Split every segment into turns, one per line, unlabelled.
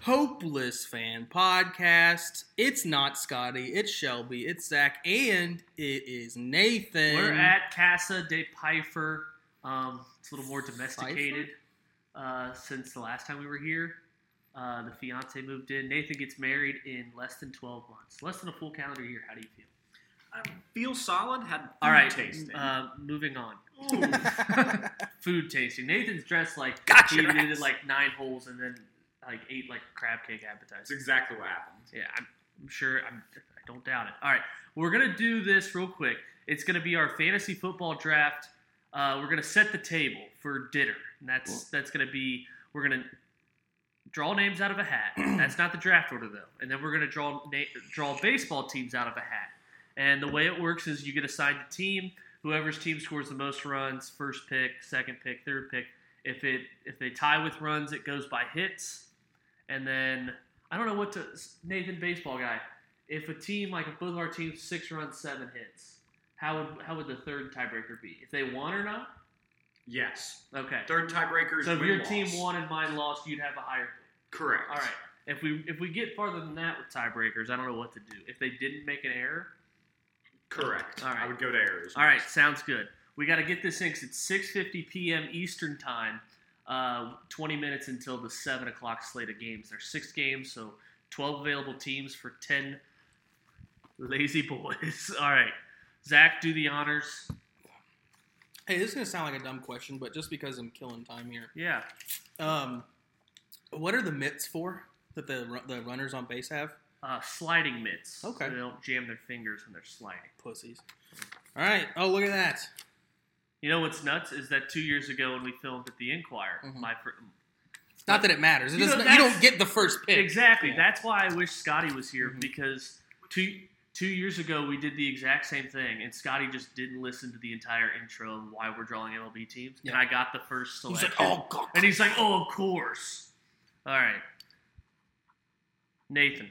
Hopeless Fan Podcast. It's not Scotty, it's Shelby, it's Zach, and it is Nathan.
We're at Casa de Pfeiffer. It's a little more domesticated since the last time we were here. The fiance moved in. Nathan gets married in less than 12 months. Less than a full calendar year. How do you feel?
I feel solid. Had food
All right,
tasting.
moving on. Food tasting. Nathan's dressed like
Gotcha,
he did
ass.
like 9 holes and then ate like crab cake
That's
appetizer.
exactly what happened.
Yeah, I'm sure. I don't doubt it. All right, we're gonna do this real quick. It's gonna be our fantasy football draft. We're gonna set the table for dinner, and that's gonna be we're gonna draw names out of a hat. That's not the draft order though, and then we're gonna draw baseball teams out of a hat. And the way it works is you get assigned a team. Whoever's team scores the most runs, first pick, second pick, third pick. If they tie with runs, it goes by hits. And then I don't know what to Nathan, baseball guy. If a team if both of our teams 6 runs, 7 hits, how would the third tiebreaker be? If they won or not?
Yes.
Okay.
Third tiebreaker is
So if
win,
your
loss.
team won and mine lost, you'd have a higher pick.
Correct.
All right. If we get farther than that with tiebreakers, I don't know what to do. If they didn't make an error.
Correct.
All right.
I would go to errors.
All right, sounds good. We got to get this in because it's 6:50 p.m. Eastern Time, 20 minutes until the 7 o'clock slate of games. There's 6 games, so 12 available teams for 10 lazy boys. All right, Zach, do the honors.
Hey, this is going to sound like a dumb question, but just because I'm killing time here.
Yeah.
What are the mitts for that the runners on base have?
Sliding mitts.
Okay.
So they don't jam their fingers when they're sliding.
Pussies. All right. Oh, look at that.
You know what's nuts is that 2 years ago when we filmed at the Inquirer,
Not that it matters.
You know,
You don't get the first pick.
Exactly.
Yeah.
That's why I wish Scotty was here
Mhm.
because two years ago we did the exact same thing, and Scotty just didn't listen to the entire intro of why we're drawing MLB teams, and
Yeah.
I got the first
He's
selection.
like, oh, God.
And he's like, oh, of course. All right. Nathan.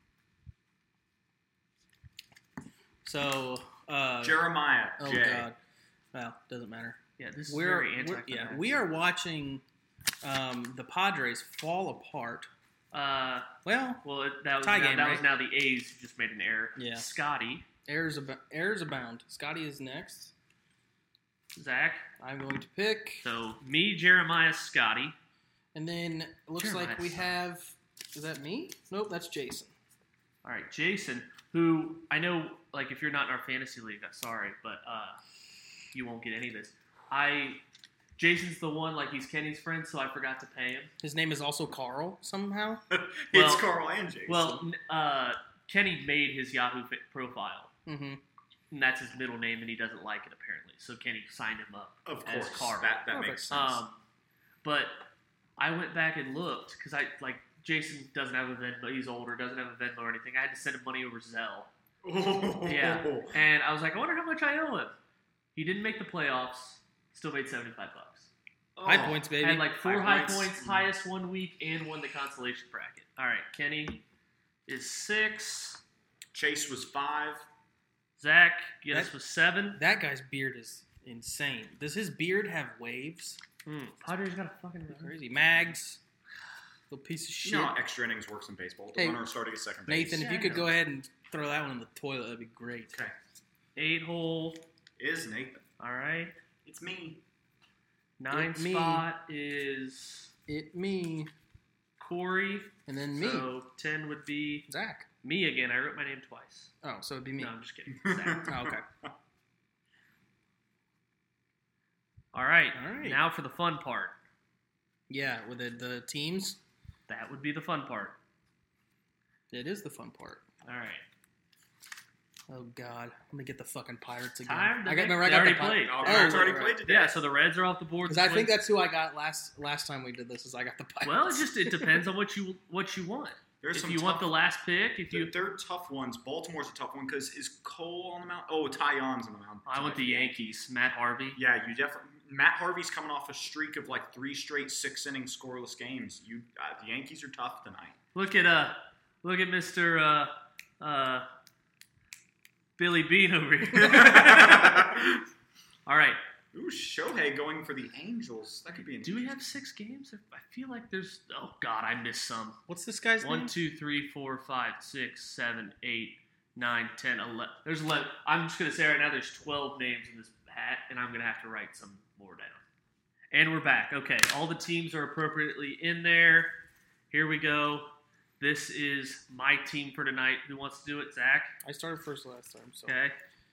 So,
Jeremiah.
oh,
J.
God. Well, doesn't matter.
Yeah, this is very anti-climactic.
we are watching the Padres fall apart. Well,
That
tie
was
game, right?
now the A's who just made an error.
Yeah.
Scotty.
errors abound. Scotty is next.
Zach.
I'm going to pick.
So, me, Jeremiah, Scotty.
And then it looks like we have... Is that me? Nope, that's Jason.
All right, Jason, who I know, if you're not in our fantasy league, I'm sorry, but you won't get any of this. Jason's the one, he's Kenny's friend, so I forgot to pay him.
His name is also Carl, somehow.
It's Carl and Jason.
Well, Kenny made his Yahoo profile,
Mm-hmm.
and that's his middle name, and he doesn't like it, apparently. So Kenny signed him up
of
as
course.
Carl.
That makes sense.
But I went back and looked, because Jason doesn't have a Venmo, he's older, doesn't have a Venmo or anything. I had to send him money over Zelle. Yeah. And I was like, I wonder how much I owe him. He didn't make the playoffs, still made $75.
High points, baby.
Had 4 high
High
points,
points.
highest 1 week, and won the consolation bracket. All right, Kenny is 6.
Chase was 5.
Zach, Guinness was 7.
That guy's beard is insane. Does his beard have waves?
Padres got a fucking
Crazy. Mags. Little piece of shit.
You know how extra innings works in baseball. The
Hey,
runner starting at second base.
Nathan, if you could go ahead and throw that one in the toilet, that'd be great.
Okay.
8 hole.
Is Nathan.
All right.
It's me.
9
me.
spot is
Me.
Corey.
And then me.
So 10 would be
Zach.
me again. I wrote my name twice.
Oh, so it'd be me.
No, I'm just kidding. Zach.
Oh, okay.
All right.
All right.
Now for the fun part.
Yeah, with the teams,
That would be the fun part.
it is the fun part.
All right.
Oh, God. Let me get the fucking Pirates again.
Time to
I got
make-
no, I
they
got the
already played.
Oh,
Oh,
Pirates already
right.
played today.
Yeah, so the Reds are off the board.
Because I think that's who I got last time we did this. Is I got the Pirates.
Well, it depends on what you want.
There's
If
some
you want the last pick,
They're tough ones. Baltimore's a tough one because is Cole on the mound? Oh, Tyone's on the mound.
I want the Yankees. Matt Harvey.
Yeah, you definitely. Matt Harvey's coming off a streak of 3 straight 6-inning scoreless games. The Yankees are tough tonight.
Look at Mr. Billy Bean over here. All right,
Ooh, Shohei going for the Angels. That could be.
Do we have 6 games? I feel like there's. Oh God, I missed some.
What's this guy's
1,
name?
2, 3, 4, 5, 6, 7, 8, 9, 10, 11. There's 11. I'm just gonna say right now, there's 12 names in this hat, and I'm gonna have to write some more down. And we're back. Okay, all the teams are appropriately in there. Here we go. This is my team for tonight. Who wants to do it? Zach?
I started first last time. So.
Okay.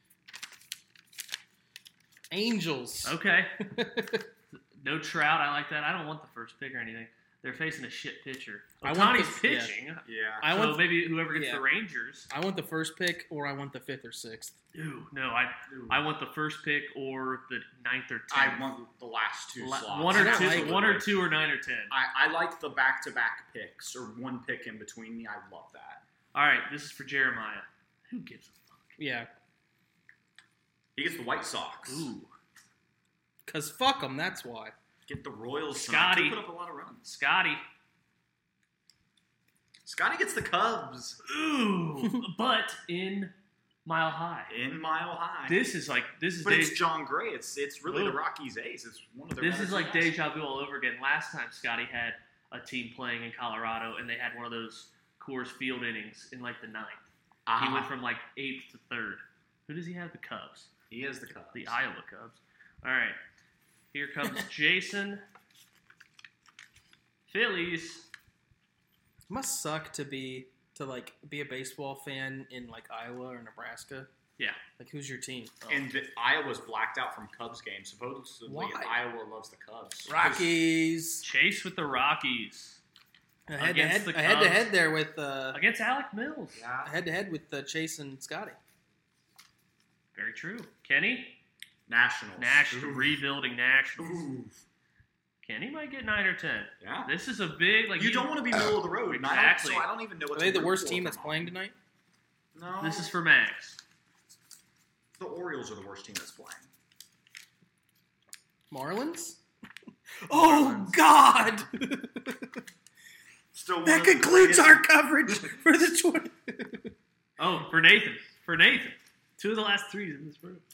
Angels.
Okay. No Trout. I like that. I don't want the first pick or anything. They're facing a shit pitcher.
I want
Otani's
the- yeah.
pitching.
Yeah.
So maybe whoever gets
yeah.
the Rangers.
I want the first pick, or I want the 5th or 6th.
Ooh, no, I want the first pick or the 9th or 10th.
I want the last 2 slots.
One or
I don't
two,
like it.
1 or 2 or 9 or 10.
I like the back-to-back picks or one pick in between me. I love that.
All right, this is for Jeremiah. Who gives a fuck?
Yeah.
He gets the White Sox.
Ooh,
Because fuck them, that's why.
Get the Royals.
Scotty.
They put up a lot of runs.
Scotty.
Scotty gets the Cubs
Ooh, but in Mile High.
in Mile High.
This is
but it's John Gray. It's really
Ooh.
the Rockies' ace. It's one of their.
This
better
is like
teams.
deja vu all over again. Last time Scotty had a team playing in Colorado, and they had one of those Coors Field innings in like the 9th. He went from like 8th to 3rd. Who does he have? The Cubs.
He has the Cubs.
The Iowa Cubs. All right. Here comes Jason. Phillies.
It must suck to be a baseball fan in like Iowa or Nebraska.
Yeah.
Like, who's your team? Oh.
And Iowa's blacked out from Cubs games. Supposedly,
Why?
Iowa loves the Cubs.
Rockies.
Chase with the Rockies.
Head
Against the
to head
Cubs.
there with
Against Alec Mills.
Yeah.
head to head with Chase and Scotty.
Very true. Kenny?
Nationals.
National.
Ooh.
Rebuilding Nationals.
Ooh.
Kenny might get 9 or 10.
Yeah.
This is a big, like,
You don't want to be middle of the road.
Exactly.
So I don't even know what
Are they
to
the
root
worst
for
team
from
that's
them.
playing tonight?
No.
This is for Max.
The Orioles are the worst team that's playing.
Marlins? Oh, God!
Still one
That
of the
concludes
greatest-
our coverage for the 20.
Oh, for Nathan. For Nathan. 2 of the last 3 in this room.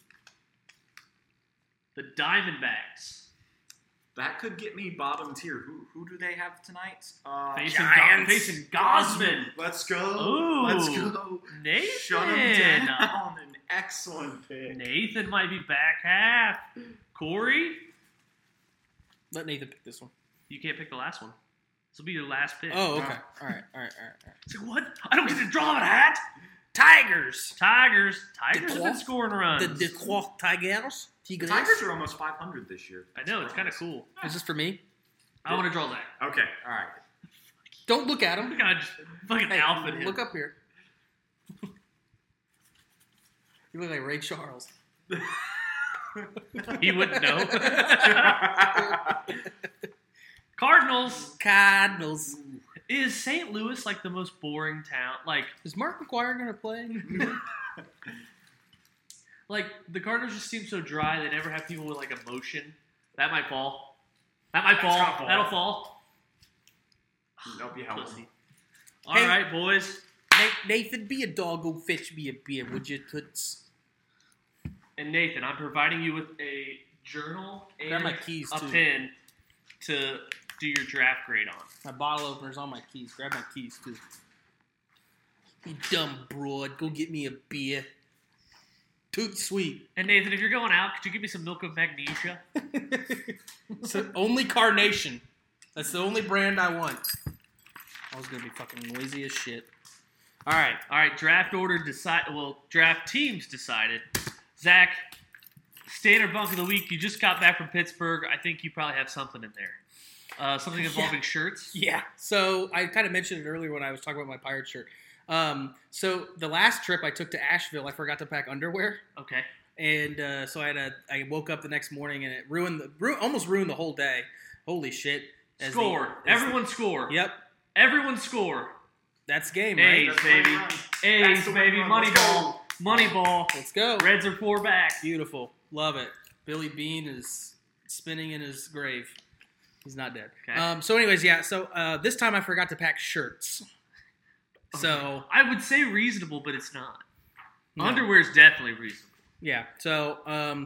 The Diamondbacks.
That could get me bottom tier. Who do they have tonight?
Facing Gosman.
Let's go.
Ooh.
Let's go.
Nathan.
Shut him down. An excellent pick.
Nathan might be back half. Corey,
Let Nathan pick this one.
you can't pick the last one. This will be your last pick.
Oh, okay. All right.
It's like, what? I don't get to draw a hat.
Tigers.
Tigers have been
Detroit.
scoring runs.
The Detroit Tigers.
The Tigers are almost 500 this year.
I know, it's kind of cool.
Is this for me?
I want to draw that.
Okay, all right.
Don't look at him.
Look at just fucking
Hey,
alpha him.
look up here. You look like Ray Charles.
He wouldn't know. Cardinals.
Cardinals.
Is St. Louis like the most boring town? Like,
Is Mark McGuire going to play?
like the Cardinals just seem so dry. They never have people with like emotion. That might fall. That might fall.
gonna fall.
That'll fall.
That'll be helpful.
Pussy. All
Hey.
right, boys.
Nathan, be a dog. Go fetch me a beer, would you, Toots?
And Nathan, I'm providing you with a journal
Grab
and
my keys,
a
too.
pen to do your draft grade on.
My bottle opener's on my keys. Grab my keys, too. You dumb broad. Go get me a beer. Toot sweet.
And Nathan, if you're going out, could you give me some milk of magnesia?
So, only Carnation. That's the only brand I want. I was going to be fucking noisy as shit. All right.
All right, draft order draft teams decided. Zach, standard bunk of the week. You just got back from Pittsburgh. I think you probably have something in there. Something involving shirts.
Yeah. So I kind of mentioned it earlier when I was talking about my pirate shirt. So the last trip I took to Asheville, I forgot to pack underwear,
Okay.
and so I woke up the next morning and it almost ruined the whole day. Holy shit!
Everyone score.
Yep,
Everyone score.
that's game,
A's,
right?
That's
baby.
the run.
A's,
That's the
baby.
run.
Money
Let's go.
ball. Money ball.
Let's go.
Reds are 4 back.
Beautiful, love it. Billy Bean is spinning in his grave. He's not dead.
Okay.
So, anyways, yeah. So this time I forgot to pack shirts. So
I would say reasonable, but it's not.
no.
Underwear is definitely reasonable.
Yeah. So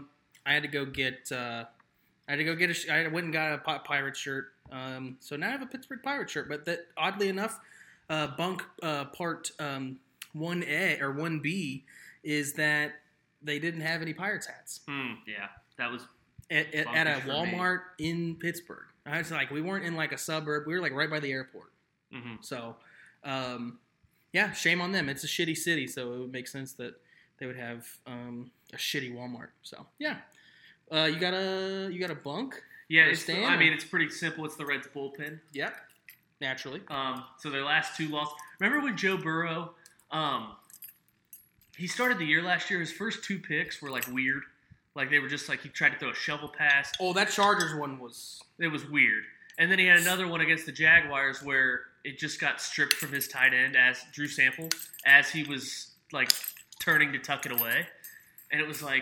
I had to go get. I went and got a Pirate shirt. So now I have a Pittsburgh Pirate shirt. But that, oddly enough, bunk part 1A or 1B is that they didn't have any Pirates hats.
Yeah, that was
at a Walmart in Pittsburgh. I was like, we weren't in like a suburb. We were like right by the airport.
Mm-hmm.
So, yeah, shame on them. It's a shitty city, so it would make sense that they would have a shitty Walmart. So, yeah. You got a bunk?
Yeah, it's pretty simple. It's the Reds bullpen.
Yep, naturally.
So their last 2 losses. Remember when Joe Burrow, he started the year last year. His first 2 picks were like weird. Like they were just like he tried to throw a shovel pass.
Oh, that Chargers one was.
It was weird. And then he had another one against the Jaguars where it just got stripped from his tight end as Drew Sample as he was like turning to tuck it away. And it was like,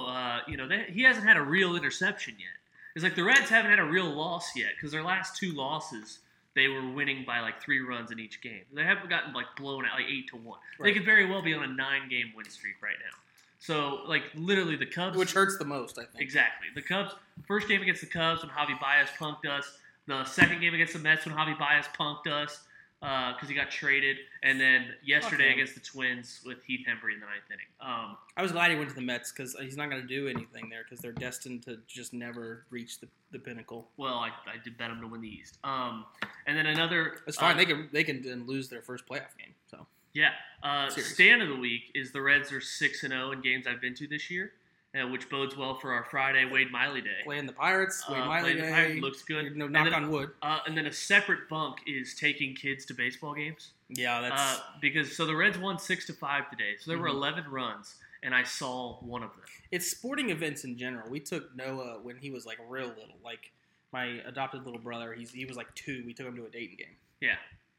he hasn't had a real interception yet. It's like the Reds haven't had a real loss yet because their last 2 losses, they were winning by like 3 runs in each game. They haven't gotten like blown out like 8-1. Right. They could very well be on a 9-game win streak right now. So like literally the Cubs,
which hurts the most, I think.
Exactly. The Cubs, first game against the Cubs when Javi Baez punked us. The second game against the Mets when Javi Baez punked us because he got traded. And then yesterday against the Twins with Heath Hembree in the 9th inning.
I was glad he went to the Mets because he's not going to do anything there because they're destined to just never reach the pinnacle.
Well, I did bet them to win the East. And then another...
It's fine. They can then lose their first playoff game. So
yeah. Stand of the week is the Reds are 6-0 in games I've been to this year. Which bodes well for our Friday Wade Miley Day.
Playing the Pirates, Wade Miley Day.
Pirates looks good.
No, knock on wood.
And then a separate bunk is taking kids to baseball games.
Yeah, that's...
because the Reds won 6-5 today. So there were 11 runs, and I saw one of them.
It's sporting events in general. We took Noah when he was like real little. Like my adopted little brother, he was like 2. We took him to a Dayton game.
Yeah.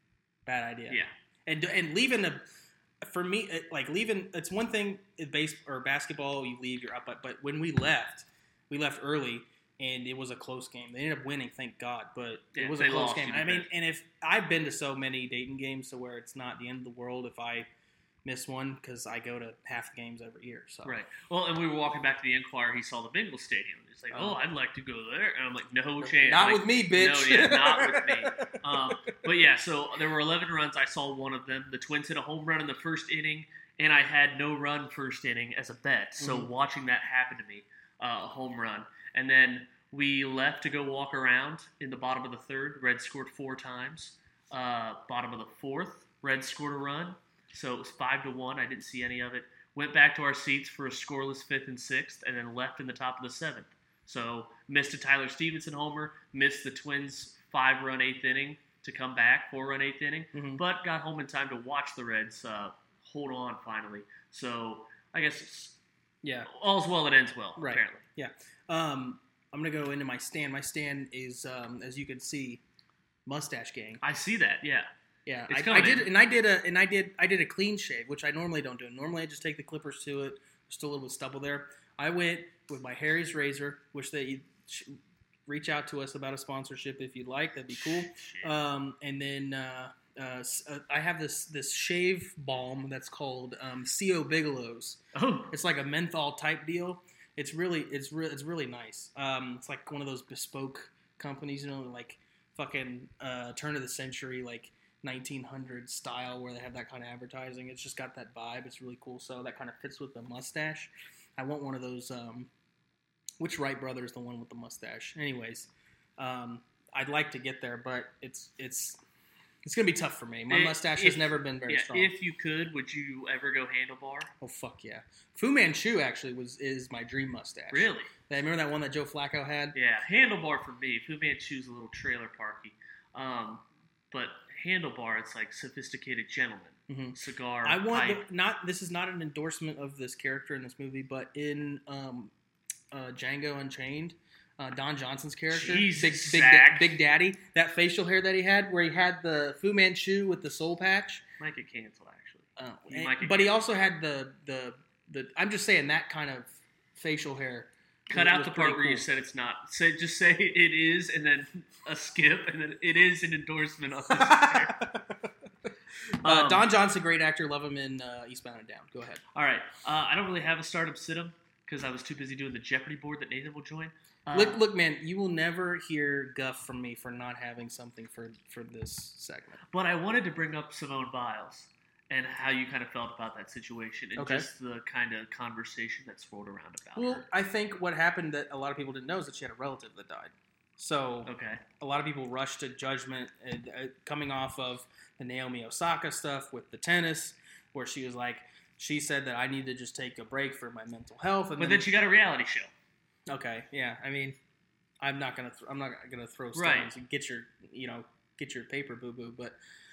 Bad idea.
Yeah.
And leaving for me, it's one thing in basketball, you leave, you're up. But when we left early, and it was a close game. They ended up winning, thank God, but it was a close game. I mean, and if I've been to so many Dayton games to where it's not the end of the world if I miss one because I go to half the games every year. So.
Right. Well, and we were walking back to the Inquirer. He saw the Bengals stadium. He's like, I'd like to go there. And I'm like, no chance.
Not with me, bitch.
No, not with me. But yeah, so there were 11 runs. I saw one of them. The Twins hit a home run in the first inning, and I had no run first inning as a bet. So watching that happen to me, a home run. And then we left to go walk around in the bottom of the third. Reds scored 4 times. Bottom of the fourth, Reds scored a run. So it was 5-1. I didn't see any of it. Went back to our seats for a scoreless 5th and 6th, and then left in the top of the 7th. So missed a Tyler Stevenson homer, missed the Twins' 5-run 8th inning to come back, 4-run 8th inning, but got home in time to watch the Reds hold on finally. So I guess all's well that ends well,
right.
Apparently.
Yeah. I'm going to go into my stand. My stand is, as you can see, Mustache Gang.
I see that, yeah.
Yeah, I did a clean shave, which I normally don't do. Normally, I just take the clippers to it. There's still a little bit of stubble there. I went with my Harry's razor, which they reach out to us about a sponsorship if you'd like. That'd be cool. And then I have this shave balm that's called C.O. Bigelow's.
Oh,
it's like a menthol type deal. It's really nice. It's like one of those bespoke companies, like fucking turn of the century, like 1900 style where they have that kind of advertising. It's just got that vibe. It's really cool. So that kind of fits with the mustache. I want one of those. Which Wright brother is the one with the mustache? Anyways, I'd like to get there, but it's gonna be tough for me. My mustache has never been very strong.
If you could, would you ever go handlebar?
Oh fuck yeah! Fu Manchu actually is my dream mustache.
Really?
I remember that one that Joe Flacco had.
Yeah, handlebar for me. Fu Manchu's a little trailer parky, but handlebar, it's like sophisticated gentleman, cigar.
I want
pipe.
This is not an endorsement of this character in this movie, but in Django Unchained, Don Johnson's character,
Jesus,
Big Daddy, that facial hair that he had, where he had the Fu Manchu with the soul patch.
Might get canceled actually.
But he also had the. I'm just saying that kind of facial hair.
Cut out the part where you said it's not. Just say it is, and then a skip, and then it is an endorsement of this hair.
Don Johnson, great actor. Love him in Eastbound and Down. Go ahead.
All right. I don't really have a stardom sit-em because I was too busy doing the Jeopardy board that Nathan will join.
Look, man, you will never hear guff from me for not having something for this segment.
But I wanted to bring up Simone Biles and how you kind of felt about that situation and just the kind of conversation that swirled around about her.
I think what happened that a lot of people didn't know is that she had a relative that died. So a lot of people rushed to judgment coming off of the Naomi Osaka stuff with the tennis, where she said that I need to just take a break for my mental health.
But then she got a reality show.
Okay, yeah. I mean, I'm not gonna throw stones and get your paper boo boo, but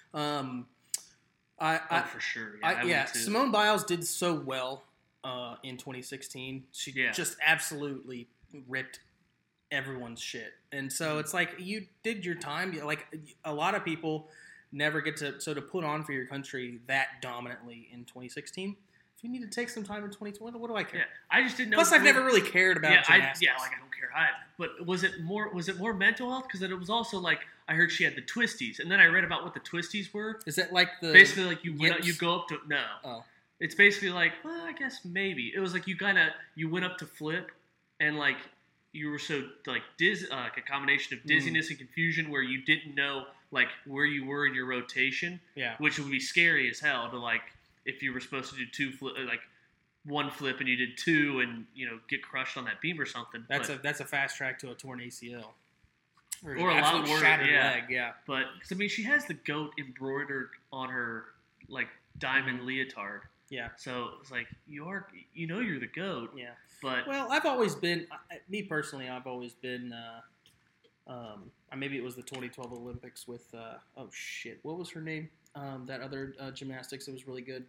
for sure. Yeah,
Simone Biles did so well in 2016. She just absolutely ripped everyone's shit, and so it's like you did your time. Like a lot of people never get to put on for your country that dominantly in 2016. If you need to take some time in 2020, what do I care?
Yeah, I just didn't know.
Plus, I've never really cared about gymnastics.
I don't care either. But was it more mental health? Because it was also like I heard she had the twisties, and then I read about what the twisties were.
Is that like the
basically like you go up to no?
Oh,
it's basically like I guess maybe it was like you went up to flip, and like you were so like like a combination of dizziness and confusion where you didn't know like where you were in your rotation.
Yeah,
which would be scary as hell to like. If you were supposed to do one flip and you did two and get crushed on that beam or something,
that's a fast track to a torn ACL
or a lot worse,
shattered leg. Yeah,
but because I mean she has the GOAT embroidered on her like diamond leotard. Yeah, so it's like you're the GOAT.
Yeah,
but
I've always been me personally. I've always been. Maybe it was the 2012 Olympics with what was her name? That other gymnastics that was really good.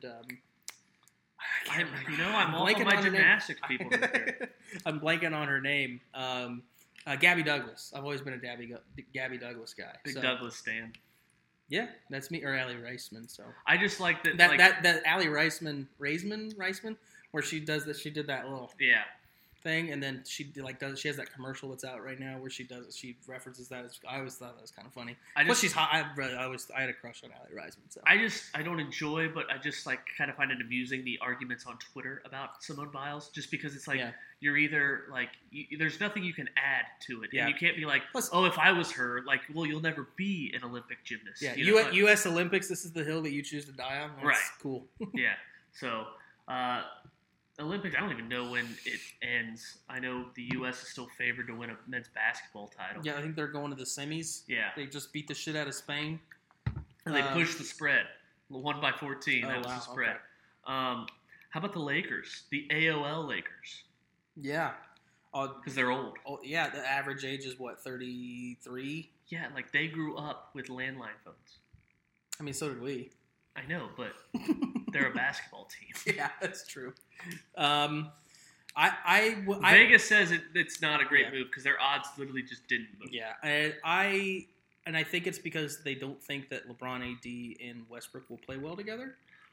I'm all on my gymnastics people.
I'm blanking on her name. Gabby Douglas. I've always been a Gabby Douglas guy.
Big Douglas stan.
Yeah, that's me. Or Allie Reisman. So
I just like that.
That Allie Reisman, where she does that. She did that little thing, and then she she has that commercial that's out right now where she references that. I always thought that was kind of funny. Plus she's hot. I had a crush on Allie Reisman. So
I don't enjoy, but I just like kind of find it amusing the arguments on Twitter about Simone Biles, just because it's like you're either like there's nothing you can add to it, and you can't be like, if I was her, like, well, you'll never be an Olympic gymnast.
Yeah, U.S. Olympics. This is the hill that you choose to die on. That's cool.
Yeah. So. Olympics, I don't even know when it ends. I know the U.S. is still favored to win a men's basketball title.
Yeah, I think they're going to the semis.
Yeah.
They just beat the shit out of Spain.
And they pushed the spread. 1 by 14, that was the spread. Okay. How about the Lakers? The AOL Lakers.
Yeah.
Because they're old.
Oh, yeah, the average age is, 33?
Yeah, like they grew up with landline phones.
I mean, so did we.
I know, but they're a basketball team.
Yeah, that's true.
Vegas says it's not a great move because their odds literally just didn't move.
Yeah, and I think it's because they don't think that LeBron, AD, and Westbrook will play well together.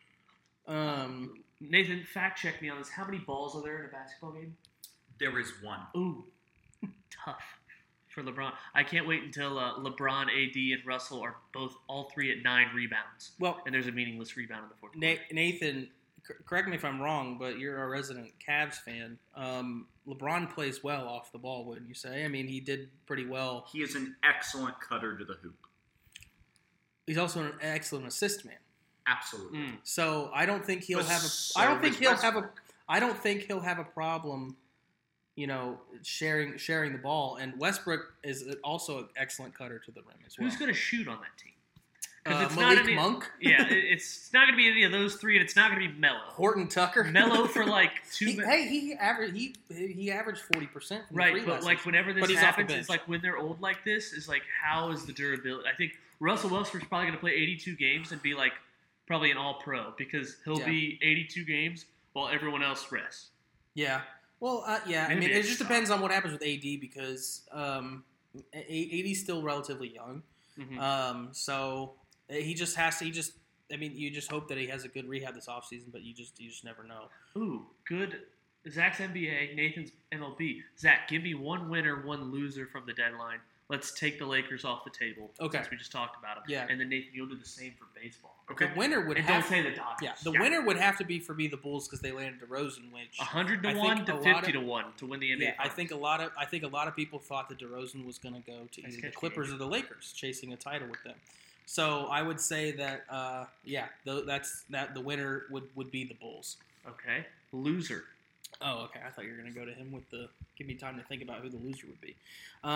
Nathan, fact check me on this. How many balls are there in a basketball game?
There is one.
Ooh, tough for LeBron. I can't wait until LeBron, AD, and Russell are all three at 9 rebounds. Well, and there's a meaningless rebound in the fourth quarter.
Nathan, correct me if I'm wrong, but you're a resident Cavs fan. LeBron plays well off the ball, wouldn't you say? I mean, he did pretty well.
He is an excellent cutter to the hoop.
He's also an excellent assist man.
Absolutely.
So I don't think he'll have a. I don't think he'll have a problem. Sharing the ball, and Westbrook is also an excellent cutter to the rim as well.
Who's going to shoot on that team?
It's Malik Monk.
Yeah, it's not going to be any of those three, and it's not going to be Melo.
Horton Tucker.
Melo for like 2 minutes.
He averaged 40%.
Right, but like whenever this happens, it's like when they're old like this, is like how is the durability? I think Russell Westbrook's probably going to play 82 games and be like probably an All-Pro because he'll be 82 games while everyone else rests.
Yeah. Well, I mean, it just depends on what happens with AD because AD's still relatively young. Mm-hmm. So he just has to. I mean, you just hope that he has a good rehab this offseason, but you just never know.
Ooh, good Zach's NBA, Nathan's MLB. Zach, give me one winner, one loser from the deadline. Let's take the Lakers off the table.
Okay.
Since we just talked about them.
Yeah.
And then Nathan, you'll do the same for baseball.
Okay.
The winner would
And
have
don't say the Dodgers.
Yeah, the winner would have to be for me the Bulls because they landed DeRozan, which
100 to
I
1
think
to
a lot
50
of-
to 1 to win the NBA.
Yeah, I
Finals.
think a lot of people thought that DeRozan was going to go to
Nice
either the
catch,
Clippers
Gabe.
or the Lakers, chasing a title with them. So I would say that the winner would be the Bulls.
Okay. Loser.
Oh, okay. I thought you were going to go to him with the. Give me time to think about who the loser would be.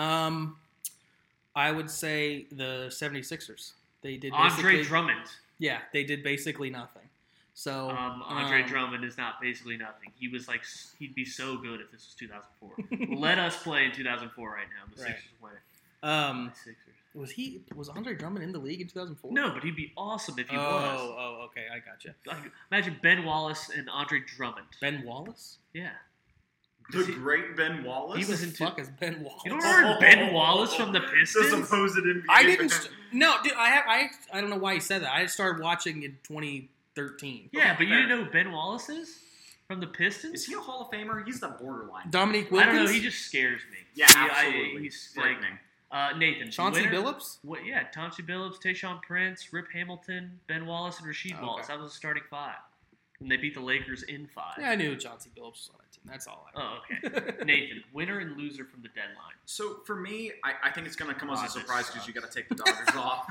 I would say the 76ers. They did
Andre
basically-
Drummond.
Yeah, they did basically nothing. So
Andre Drummond is not basically nothing. He was like, he'd be so good if this was 2004. Let us play in 2004 right now. The
Right.
Sixers win it. The Sixers.
Was Andre Drummond in the league in 2004?
No, but he'd be awesome if he was.
Oh, okay, I gotcha.
Like, imagine Ben Wallace and Andre Drummond.
Ben Wallace?
Yeah.
The great Ben Wallace.
He was
Who
in
the fuck is Ben Wallace?
You don't remember Ben Wallace from the
The
Pistons?
supposed NBA
I didn't.
fan.
No, dude. I don't know why he said that. I started watching in 2013.
Yeah, but you
Fair.
didn't know who Ben Wallace is? From the Pistons?
Is he a Hall of Famer? He's the borderline.
Dominique
I
Wilkins.
don't know. He just scares me.
Yeah,
I-
absolutely.
he's like
frightening.
Nathan.
Chauncey
winner?
Billups.
What? Yeah, Chauncey Billups, Tayshaun Prince, Rip Hamilton, Ben Wallace, and Rasheed
Okay.
Wallace. That was the starting five. And they beat the Lakers in 5.
Yeah, I knew Chauncey Billups was on that team. That's all I know.
Oh, okay. Nathan, winner and loser from the deadline.
So for me, I think it's going to come as a
God, this
surprise because
sucks.
you got to take the Dodgers off.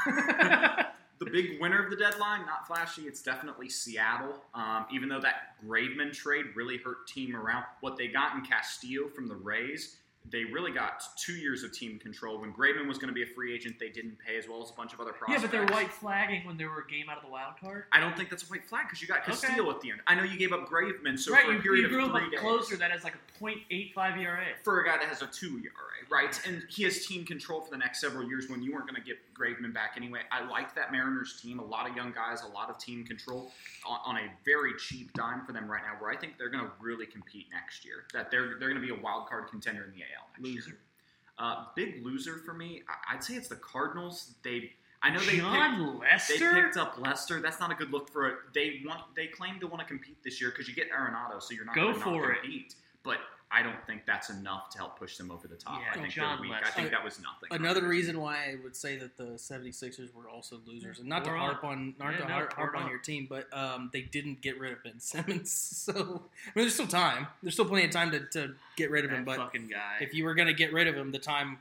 The big winner of the deadline, not flashy, it's definitely Seattle. Even though that Graveman trade really hurt team around, what they got in Castillo from the Rays, they really got 2 years of team control. When Graveman was going to be a free agent, they didn't pay, as well as a bunch of other prospects.
Yeah, but they're white flagging when there were a game out of the wild card.
I don't think that's a white flag because you got Castillo at the end. I know you gave up Graveman, so
right,
for a
you
period
grew
of
up
3
a
days.
closer that has like a .85 ERA.
For a guy that has a 2 ERA, right? And he has team control for the next several years when you weren't going to get Graveman back anyway. I like that Mariners team. A lot of young guys, a lot of team control on a very cheap dime for them right now, where I think they're going to really compete next year. That they're going to be a wild card contender in the AL next
Loser.
year. Big loser for me, I'd say it's the Cardinals. I know
John Lester?
they picked up Lester. That's not a good look for it. They claim to want to compete this year because you get Arenado, so you're not
Go
going to
for
not
it.
compete. But I don't think that's enough to help push them over the top.
Yeah,
I think
John
they're weak.
Lester.
I think that was nothing.
Another reason why I would say that the 76ers were also losers, and not to
Pour
harp
on.
harp on
on.
your team, but they didn't get rid of Ben Simmons. So I mean, there's still time. There's still plenty of time to get rid of him.
That
But
fucking guy.
if you were going to get rid of him, the time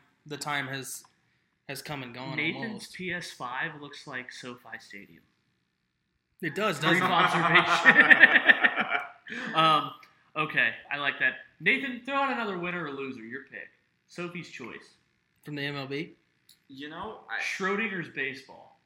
has come and gone.
Nathan's
Almost.
PS5 looks like SoFi Stadium.
It does,
Brief
doesn't it?
observation. Okay, I like that. Nathan, throw out another winner or loser. Your pick. Sophie's choice.
From the MLB.
You know,
Schrodinger's baseball.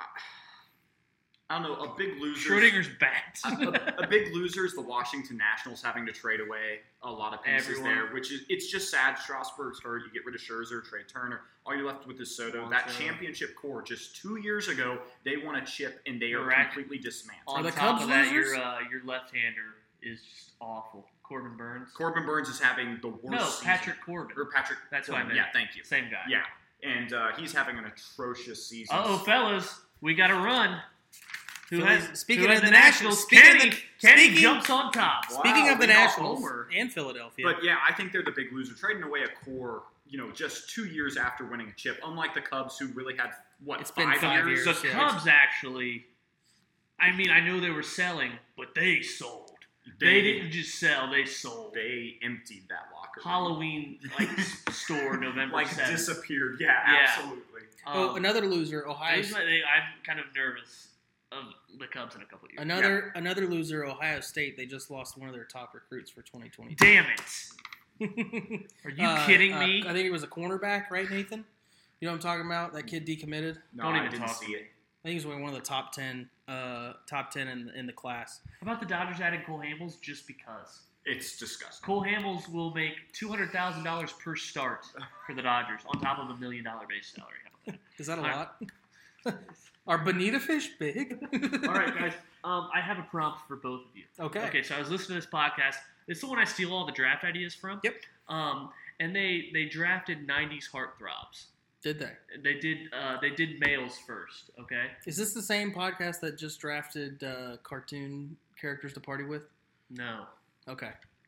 I don't know. A big loser.
Schrodinger's bat.
a big loser is the Washington Nationals having to trade away a lot of pieces
Everyone.
there, which is it's just sad. Strasburg's hurt. You get rid of Scherzer, Trey Turner. All you're left with is Soto. That
Soto.
championship core just 2 years ago, they won a chip and they are
Correct.
completely dismantled.
On
Are the
top
Cubs
of that,
losers?
your left-hander is just awful. Corbin Burns.
Corbin Burns is having the worst.
No,
season.
Patrick Corbin.
Or Patrick.
That's what I
Corbin.
meant.
Yeah, thank you.
Same guy.
Yeah, and he's having an atrocious season.
Uh-oh, fellas. We got to run.
Speaking
who
of
has
the Nationals, speaking
Kenny jumps on top.
Wow,
Speaking of the
we got
Nationals
Homer.
and Philadelphia,
But yeah, I think they're the big loser. Trading away a core, just 2 years after winning a chip, unlike the Cubs, who really had,
It's been
5
5
years?
years.
The
Yeah.
Cubs actually, I mean, I know they were selling, but they sold. They didn't just sell; they sold.
They emptied that locker room.
Halloween store November
Like
7th.
disappeared. Yeah,
Yeah.
absolutely.
another loser, Ohio.
I'm kind of nervous of the Cubs in a couple of years.
Another loser, Ohio State. They just lost one of their top recruits for 2022.
Damn it! Are you kidding me?
I think it was a cornerback, right, Nathan? You know what I'm talking about? That kid decommitted.
No,
Don't
I
even
didn't
talk
see
to
it.
I think he was one of the top 10 in the class.
How about the Dodgers adding Cole Hamels just because?
It's disgusting.
Cole Hamels will make $200,000 per start for the Dodgers on top of $1 million base salary. How about that?
Is that a
All right.
lot? Are bonita fish big?
All right, guys. I have a prompt for both of you.
Okay.
Okay, so I was listening to this podcast. It's the one I steal all the draft ideas from.
Yep.
And they drafted 90s heartthrobs.
Did they?
They did males first. Okay.
Is this the same podcast that just drafted cartoon characters to party with?
No.
Okay.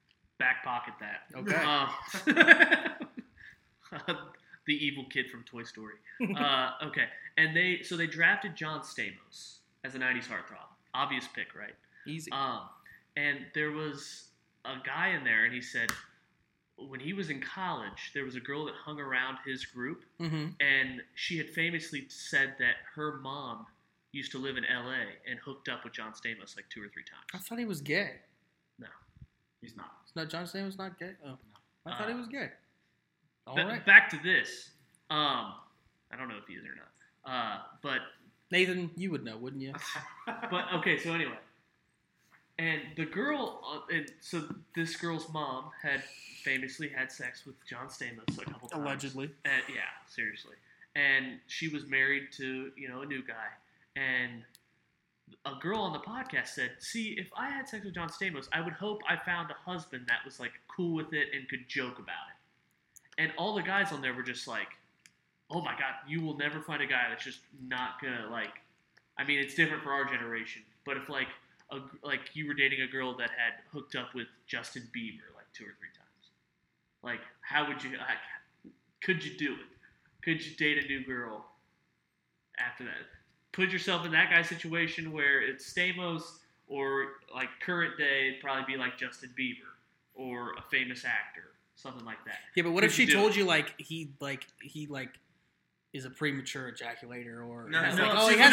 back pocket that.
Okay.
The evil kid from Toy Story. Okay, and they drafted John Stamos as a '90s heartthrob. Obvious pick, right?
Easy.
And there was a guy in there, and he said when he was in college, there was a girl that hung around his group, and she had famously said that her mom used to live in L.A. and hooked up with John Stamos like 2 or 3 times.
I thought he was gay.
No,
He's not.
It's not John Stamos not gay? Oh. I thought he was gay. All right.
Back to this. I don't know if he is or not. But
Nathan, you would know, wouldn't you?
But okay, so anyway, and the girl, so this girl's mom had famously had sex with John Stamos a couple times.
Allegedly.
And, yeah, seriously. And she was married to a new guy, and a girl on the podcast said, "See, if I had sex with John Stamos, I would hope I found a husband that was like cool with it and could joke about it." And all the guys on there were just like, "Oh my God, you will never find a guy that's just not gonna like." I mean, it's different for our generation, but if like you were dating a girl that had hooked up with Justin Bieber like 2 or 3 times, like how would you? Could you do it? Could you date a new girl after that? Put yourself in that guy's situation where it's Stamos, or like current day, it'd probably be like Justin Bieber or a famous actor. Something like that.
Yeah, but what if she told you he is a premature ejaculator, or
you can't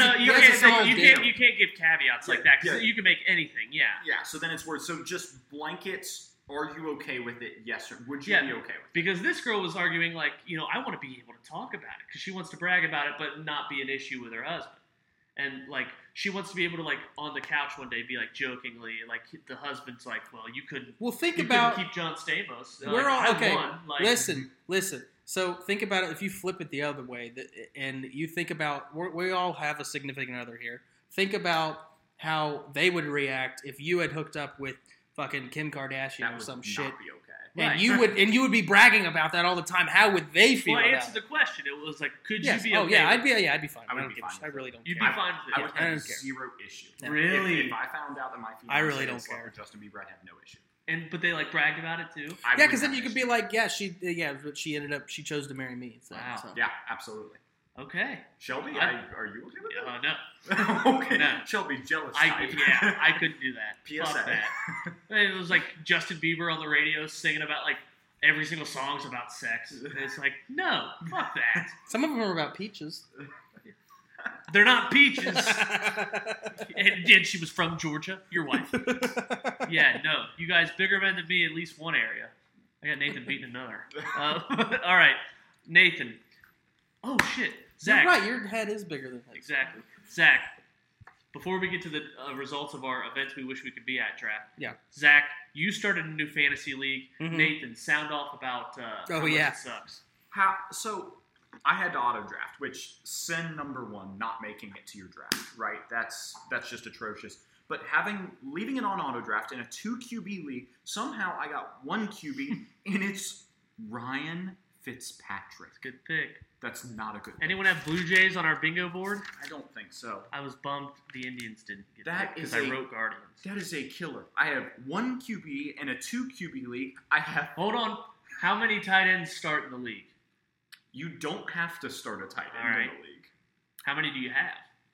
give caveats like that because you can make anything. Yeah.
Yeah. So then it's worth. So just blankets. Are you okay with it? Yes. Or would you be okay with it?
Because this girl was arguing I want to be able to talk about it because she wants to brag about it, but not be an issue with her husband. And she wants to be able to on the couch one day be jokingly the husband's well, you couldn't.
Well,
couldn't keep John Stamos.
We're all okay. Listen. So think about it. If you flip it the other way, and you think about we all have a significant other here. Think about how they would react if you had hooked up with fucking Kim Kardashian or some shit.
Be okay.
And right. you would be bragging about that all the time. How would they feel?
Well, answer the question. It was could you be okay?
Oh yeah, I'd be fine.
I would be fine.
I really don't.
You'd
care.
be fine with it.
I would have zero issue.
Yeah. Really?
If I found out that my fiance
I really don't care.
with Justin Bieber, I'd have no issue.
But they bragged about it too.
Yeah, because then you could be she ended up she chose to marry me. So,
wow.
So. Yeah, absolutely.
Okay.
Shelby, are you okay with that?
No.
Okay.
No.
Shelby's jealous.
I couldn't do that.
PSA.
Fuck that. It was Justin Bieber on the radio singing about every single song's about sex. And it's no, fuck that.
Some of them are about peaches.
They're not peaches. and she was from Georgia, your wife. Yeah, no. You guys bigger men than me at least one area. I got Nathan beating another. All right. Nathan. Oh, shit. Zach.
You're right. Your head is bigger than his.
Exactly. Zach, before we get to the results of our events we wish we could be at draft.
Yeah.
Zach, you started a new fantasy league.
Mm-hmm.
Nathan, sound off about how much it sucks.
So I had to auto draft, which sin number 1, not making it to your draft, right? That's just atrocious. But leaving it on auto draft in a 2 QB league, somehow I got 1 QB, and it's Ryan Fitzpatrick.
Good pick.
That's not a good pick.
Anyone have Blue Jays on our bingo board?
I don't think so.
I was bummed the Indians didn't get
that
because I wrote Guardians.
That is a killer. I have 1 QB in a 2 QB league.
Hold on. How many tight ends start in the league?
You don't have to start a tight end in the league.
How many do you have?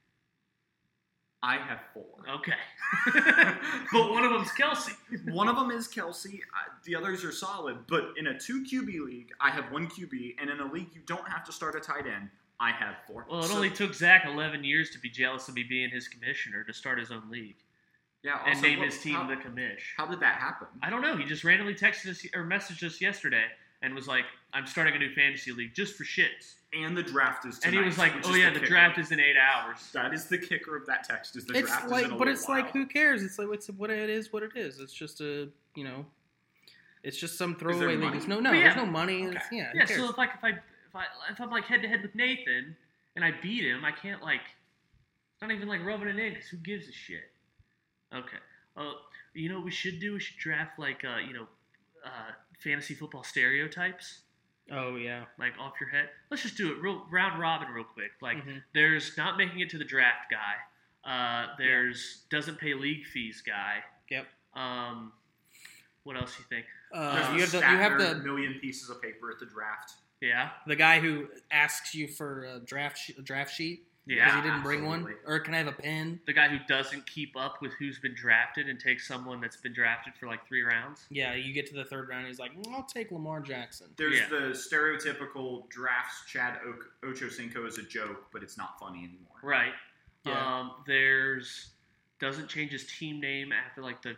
I have 4.
Okay. But one of them's Kelsey.
One of them is Kelsey. The others are solid. But in a 2 QB league, I have 1 QB. And in a league you don't have to start a tight end, I have 4.
Well, it only took Zach 11 years to be jealous of me being his commissioner to start his own league.
Yeah,
and name his team the commish.
How did that happen?
I don't know. He just randomly texted us or messaged us yesterday and was like, I'm starting a new fantasy league just for shits.
And the draft is tonight.
And he was like, the draft is in 8 hours.
That is the kicker of that text, is the draft is in a little
But it's
while.
who cares? It's what it is, what it is. It's just it's just some throwaway league. There's no money.
Okay.
Yeah, so if I'm head to head with Nathan and I beat him, I can't it's not even rubbing it in because who gives a shit? Okay. You know what we should do? We should draft fantasy football stereotypes.
Oh yeah.
Off your head. Let's just do it round robin real quick. There's not making it to the draft guy. There's doesn't pay league fees guy.
Yep.
What else you think?
you have the
million pieces of paper at the draft.
Yeah.
the guy who asks you for a draft sheet because
Yeah.
he didn't bring one,
absolutely.
or can I have a pen?
The guy who doesn't keep up with who's been drafted and takes someone that's been drafted for like 3 rounds.
Yeah, you get to the third round, he's like, I'll take Lamar Jackson.
There's
Yeah.
the stereotypical drafts Chad Ochocinco as a joke, but it's not funny anymore.
Right.
Yeah.
There's doesn't change his team name after like the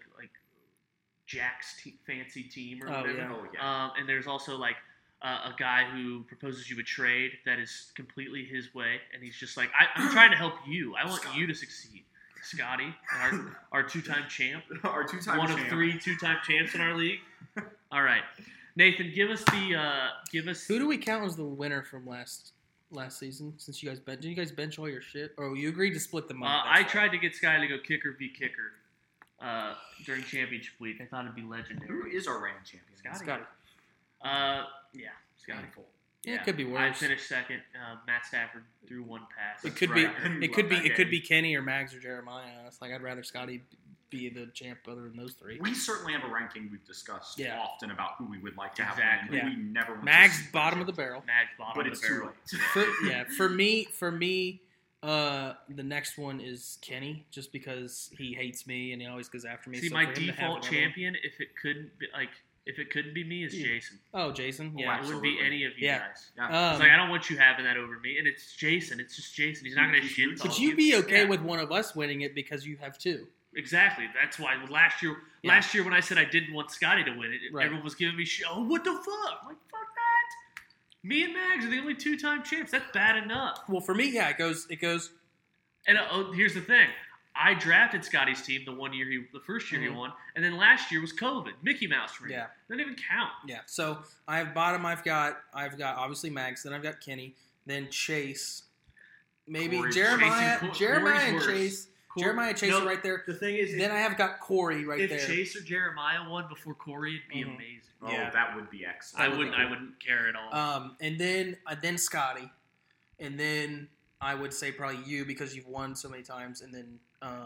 Jack's fancy team or
Oh,
whatever.
yeah.
Oh, yeah.
And there's also like a guy who proposes you a trade that is completely his way, and he's just like, I'm trying to help you. I want you to succeed. Scotty, our 2-time champ,
Our two-time
one
champ.
of 3 2-time champs in our league. All right, Nathan, give us.
Who do we count as the winner from last season? Since you guys did you guys bench all your shit? Or you agreed to split the money?
I tried to get Sky to go kicker v kicker during championship week. I thought it'd be legendary.
Who is our reigning champion?
Scotty.
Scotty.
Yeah, Scotty.
Painful.
Yeah, it could be
I
worse.
finished second. Matt Stafford threw 1 pass.
It could
right.
be. It
Love
could be.
that
It could
game.
be Kenny or Mags or Jeremiah. It's like I'd rather Scotty be the champ other than those 3.
We certainly have a ranking we've discussed
Yeah.
often about who we would like to have
Exactly.
win, but
Yeah.
we never want
Mags
to
bottom of the barrel.
Mags bottom
but
of
it's
the
too
barrel.
late.
For me, the next one is Kenny, just because he hates me and he always goes after me.
See,
so
my
for him to have
default
another one-
champion, if it couldn't be me, is
Yeah.
Jason.
Oh, Jason.
Oh,
Yeah.
It wouldn't be
Absolutely.
any of you
Yeah.
guys.
Yeah.
It's like, I don't want you having that over me, and it's Jason. It's just Jason. He's not going to shit
Could
talk
you be okay
Yeah.
with one of us winning it because you have 2?
Exactly. That's why last year when I said I didn't want Scotty to win it,
Right.
everyone was giving me shit. Oh, what the fuck? I'm like, fuck that. Me and Mags are the only 2-time champs. That's bad enough.
Well, for me, yeah, it goes.
And here's the thing. I drafted Scotty's team the first year he won, and then last year was COVID. Mickey Mouse for me.
Yeah.
Doesn't even count.
Yeah. So I have bottom. I've got obviously Mags. Then I've got Kenny. Then Chase. Maybe
Corey.
Jeremiah.
Corey's
Jeremiah and
worse.
Chase. Jeremiah and Chase
No,
are right there.
The thing is,
Then I have got Corey right
if
there.
Chase or Jeremiah won before Corey, it'd be
Mhm.
amazing.
Oh,
Yeah.
that would be excellent.
I
would be
wouldn't care at all.
And then Scotty, and then I would say probably you because you've won so many times, and then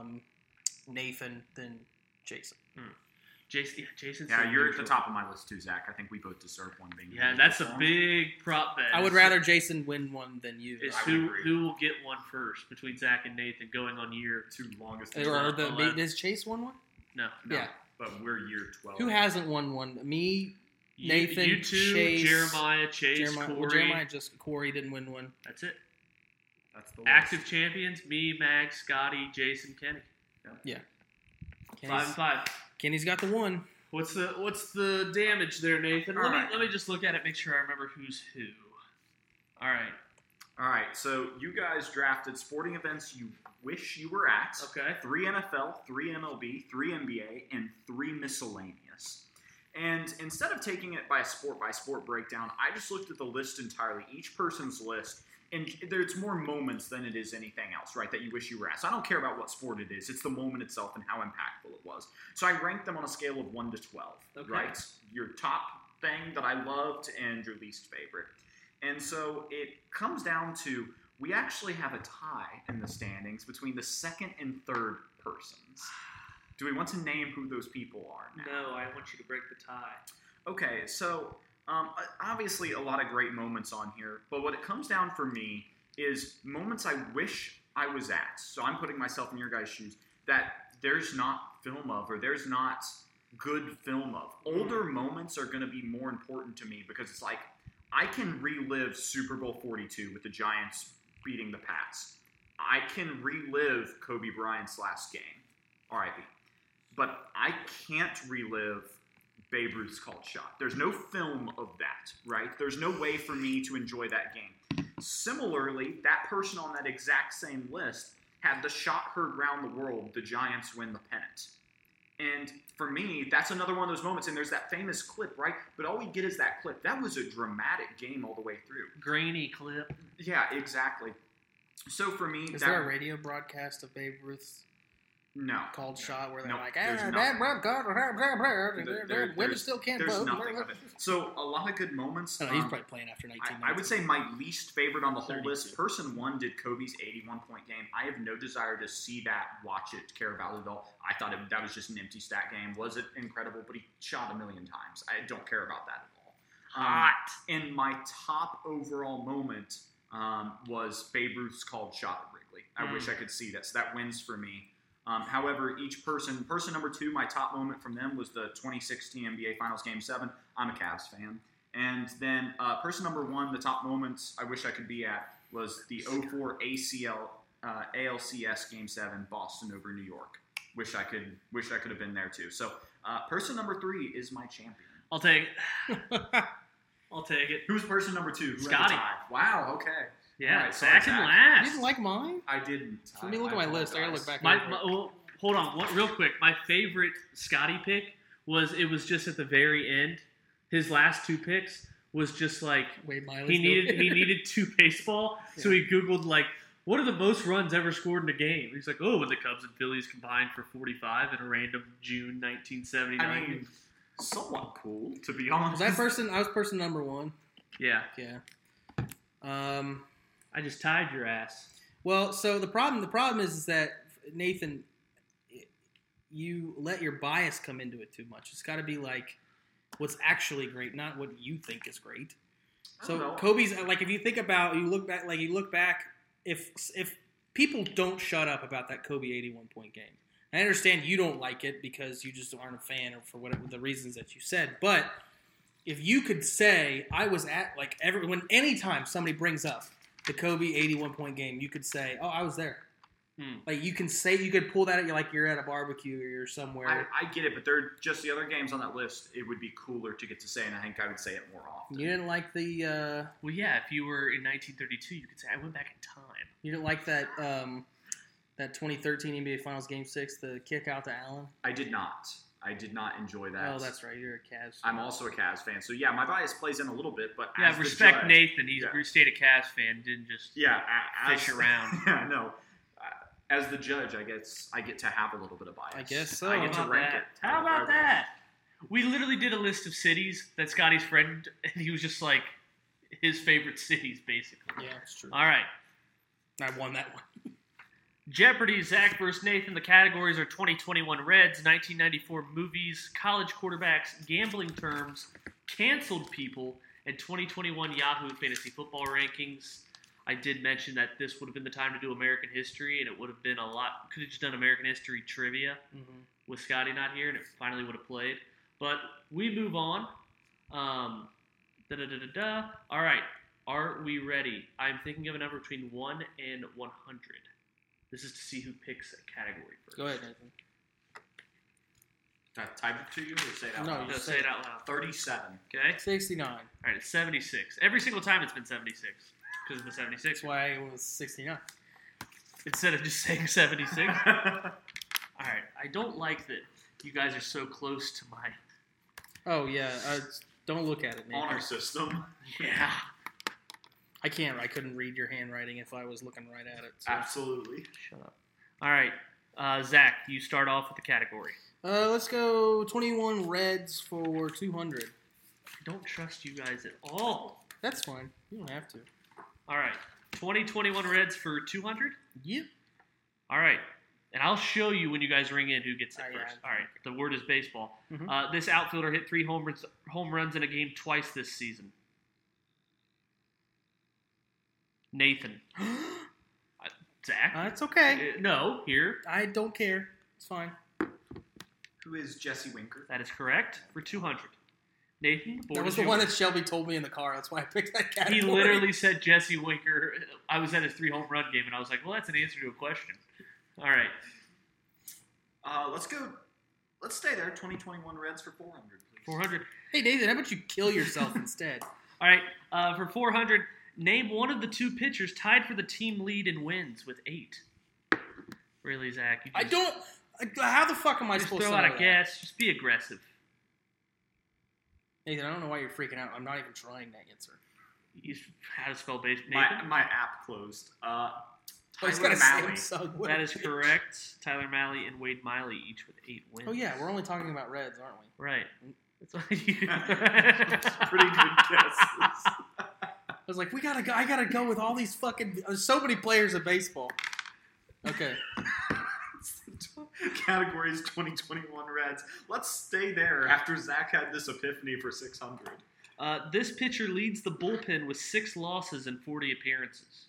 Nathan, then Jason.
Jason's
Yeah,
so
you're at the
neutral.
top of my list too, Zach. I think we both deserve one being.
Yeah, that's a big prop bet.
I would rather Jason win one than you.
Is
I would
who
agree.
who will get one first between Zach and Nathan going on year
two longest.
Or the
11.
does Chase won one?
no.
No,
Yeah.
but we're year 12.
Who hasn't won one? Me, Nathan,
you two,
Chase,
Jeremiah, Chase,
Jeremiah.
Corey.
Well, Jeremiah Corey didn't win one.
That's it.
That's the list.
Active champions: me, Max, Scotty, Jason, Kenny.
Kenny's,
5-5.
Kenny's got the one.
What's the damage there, Nathan?
All right.
Let me just look at it, make sure I remember who's who. All right.
All right, so you guys drafted sporting events you wish you were at.
Okay.
3 NFL, 3 MLB, 3 NBA, and 3 miscellaneous. And instead of taking it by sport breakdown, I just looked at the list entirely, each person's list, and there's more moments than it is anything else, right, that you wish you were at. So I don't care about what sport it is. It's the moment itself and how impactful it was. So I ranked them on a scale of 1 to 12,
Okay.
right? Your top thing that I loved and your least favorite. And so it comes down to, we actually have a tie in the standings between the second and third persons. Do we want to name who those people are now?
No, I want you to break the tie.
Okay, so obviously a lot of great moments on here, but what it comes down for me is moments I wish I was at. So I'm putting myself in your guys' shoes, that there's not film of, or there's not good film of. Older moments are going to be more important to me because it's like, I can relive Super Bowl 42 with the Giants beating the Pats. I can relive Kobe Bryant's last game, R.I.P. But I can't relive Babe Ruth's called shot. There's no film of that, right? There's no way for me to enjoy that game. Similarly, that person on that exact same list had the shot heard round the world, the Giants win the pennant. And for me, that's another one of those moments, and there's that famous clip, right? But all we get is that clip. That was a dramatic game all the way through.
Grainy clip.
Yeah, exactly. So for me,
Is there a radio broadcast of Babe Ruth's
No.
called shot where they're
No,
like,
there's
"Ah,
nothing.
women still can't
There's
vote."
nothing of it. So a lot of good moments.
I don't know, he's probably playing after 19.
I would say my least favorite on the whole
32.
list, person one did Kobe's 81-point game. I have no desire to see that, watch it, care about it at all. I thought that was just an empty stat game. Was it incredible? But he shot a million times. I don't care about that at all.
Hot.
And my top overall moment was Babe Ruth's called shot at Wrigley. I wish I could see that. So that wins for me. However, each person number two, my top moment from them was the 2016 NBA Finals Game 7. I'm a Cavs fan. And then person number one, the top moments I wish I could be at was the 04 ALCS Game 7, Boston over New York. Wish I could have been there too. So person number 3 is my champion.
I'll take it. I'll take it.
Who's person number 2? Who had the
Scotty.
tie? Wow. Okay.
Yeah,
All right,
second
sorry, Zach.
last.
You didn't like mine?
I didn't.
Let me look at my list. I gotta look
apologize.
back.
Well, hold on, real quick. My favorite Scotty pick was just at the very end. His last 2 picks was just like
Wade Miley.
he needed 2 baseball, so he Googled like what are the most runs ever scored in a game. He's like, oh, when the Cubs and Phillies combined for 45 in a random June 1979
I mean,
game.
somewhat cool, to be honest.
Was that person? I was person number 1.
Yeah,
Yeah.
I just tied your ass.
Well, so the problem is that Nathan, you let your bias come into it too much. It's got to be like what's actually great, not what you think is great.
I don't
So
know.
Kobe's like if you look back, if people don't shut up about that Kobe 81-point game. I understand you don't like it because you just aren't a fan or for whatever the reasons that you said, but if you could say I was at like anytime somebody brings up the Kobe 81-point game, you could say, "Oh, I was there." Like you could pull that at you like you're at a barbecue or you're somewhere.
I get it, but they're just the other games on that list. It would be cooler to get to say, and I think I would say it more often.
You didn't like the
Well, yeah, if you were in 1932, you could say I went back in time.
you didn't like that 2013 NBA Finals Game 6, the kick out to Allen.
I did not. I did not enjoy that.
Oh, that's right. You're a Cavs.
I'm also a Cavs fan, so yeah, my bias plays in a little bit. But
Yeah,
as the
respect
judge-
Nathan. He's
yeah.
a stayed a Cavs fan, didn't just fish around.
Yeah, no. As the judge, I get to have a little bit of bias.
I guess so.
I
How
get to
about
rank
that?
it.
How about that? We literally did a list of cities that Scotty's friend, and he was just like his favorite cities, basically.
Yeah, it's true.
All right.
I won that one.
Jeopardy, Zach versus Nathan. The categories are 2021 Reds, 1994 movies, college quarterbacks, gambling terms, canceled people, and 2021 Yahoo Fantasy Football Rankings. I did mention that this would have been the time to do American history, and it would have been a lot. Could have just done American history trivia with Scotty not here, and it finally would have played. But we move on. All right. Are we ready? I'm thinking of a number between 1 and 100. This is to see who picks a category first.
Go ahead, Nathan.
Did I type it to you or say it out
No,
loud?
you
Just say it out loud.
37.
Okay?
69.
All right, it's 76. Every single time it's been 76 because of the 76.
That's why it was 69.
Instead of just saying 76. All right, I don't like that you guys are so close to my...
Oh, yeah. Don't look at it, Nathan.
Honor system.
Yeah.
I couldn't read your handwriting if I was looking right at it. So.
Absolutely.
Shut up. All right, Zach, you start off with the category.
Let's go 21 Reds for 200.
I don't trust you guys at all.
That's fine. You don't have to.
All right, 2021 Reds for 200?
Yep.
All right. And I'll show you when you guys ring in who gets it
Yeah.
first. All right. The word is baseball.
Mhm.
This outfielder hit 3 home runs in a game twice this season. Nathan. Zach?
It's okay.
No, here.
I don't care. It's fine.
Who is Jesse Winker?
That is correct for 200. Nathan, the board
That was
is
the one
yours.
that Shelby told me in the car. That's why I picked that category.
He literally said Jesse Winker. I was at his 3 home run game, and I was like, well, that's an answer to a question. All right.
Let's go. Let's stay there. 2021 Reds for 400, please.
400.
Hey, Nathan, how about you kill yourself instead?
All right. For 400, name one of the 2 pitchers tied for the team lead in wins with 8. Really, Zach? You
I
just,
don't. How the fuck am I
just
supposed
throw
to
out
know
a
that?
guess. Just be aggressive.
Nathan, I don't know why you're freaking out. I'm not even trying to answer.
You how to spell base?
My
Nathan?
app closed.
Oh, he's
Tyler
got a
Malley.
Samsung. What
That
a
is
bitch.
correct. Tyler Malley and Wade Miley each with 8 wins.
Oh yeah, we're only talking about Reds, aren't we?
Right. That's why you.
Pretty good guesses.
I was like, we gotta go. I gotta go with all these fucking. There's so many players of baseball. Okay.
Category is 2021 Reds. Let's stay there after Zach had this epiphany for 600.
This pitcher leads the bullpen with 6 losses and 40 appearances.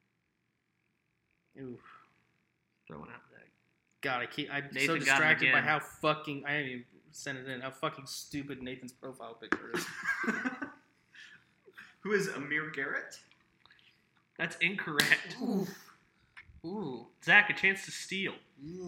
Ooh.
Throwing out Zach.
God, I'm so
Nathan got him
distracted by
again.
how fucking. I didn't even send it in. How fucking stupid Nathan's profile picture is.
Who is Amir Garrett?
That's incorrect.
Ooh. Ooh.
Zach, a chance to steal.
Ooh.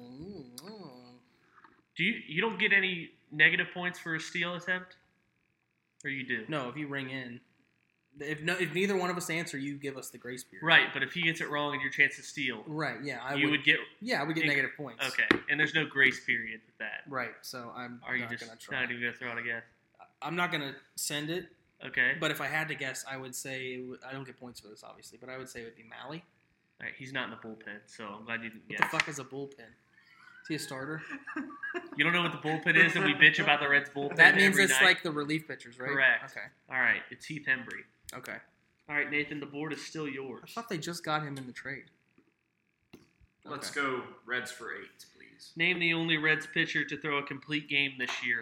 Do you don't get any negative points for a steal attempt? Or you do?
No, if you ring in, if neither one of us answer, you give us the grace period.
Right, but if he gets it wrong and your chance to steal,
Right. Yeah. I
you would get
Yeah, I would get negative points.
okay. And there's no grace period with that.
Right. So I'm
Are you
not
just
gonna try.
not even gonna throw it again?
I'm not gonna send it.
Okay.
But if I had to guess, I would say I don't get points for this, obviously. But I would say it would be Malley.
All right, he's not in the bullpen, so I'm glad you didn't
What
guess.
the fuck is a bullpen? Is he a starter?
You don't know what the bullpen is, and we bitch about the Reds bullpen.
That means
every
it's
night.
like the relief pitchers, right?
Correct.
Okay.
All right, it's Heath Hembry.
Okay.
All right, Nathan, the board is still yours.
I thought they just got him in the trade.
Let's
Okay.
go Reds for 8, please.
Name the only Reds pitcher to throw a complete game this year.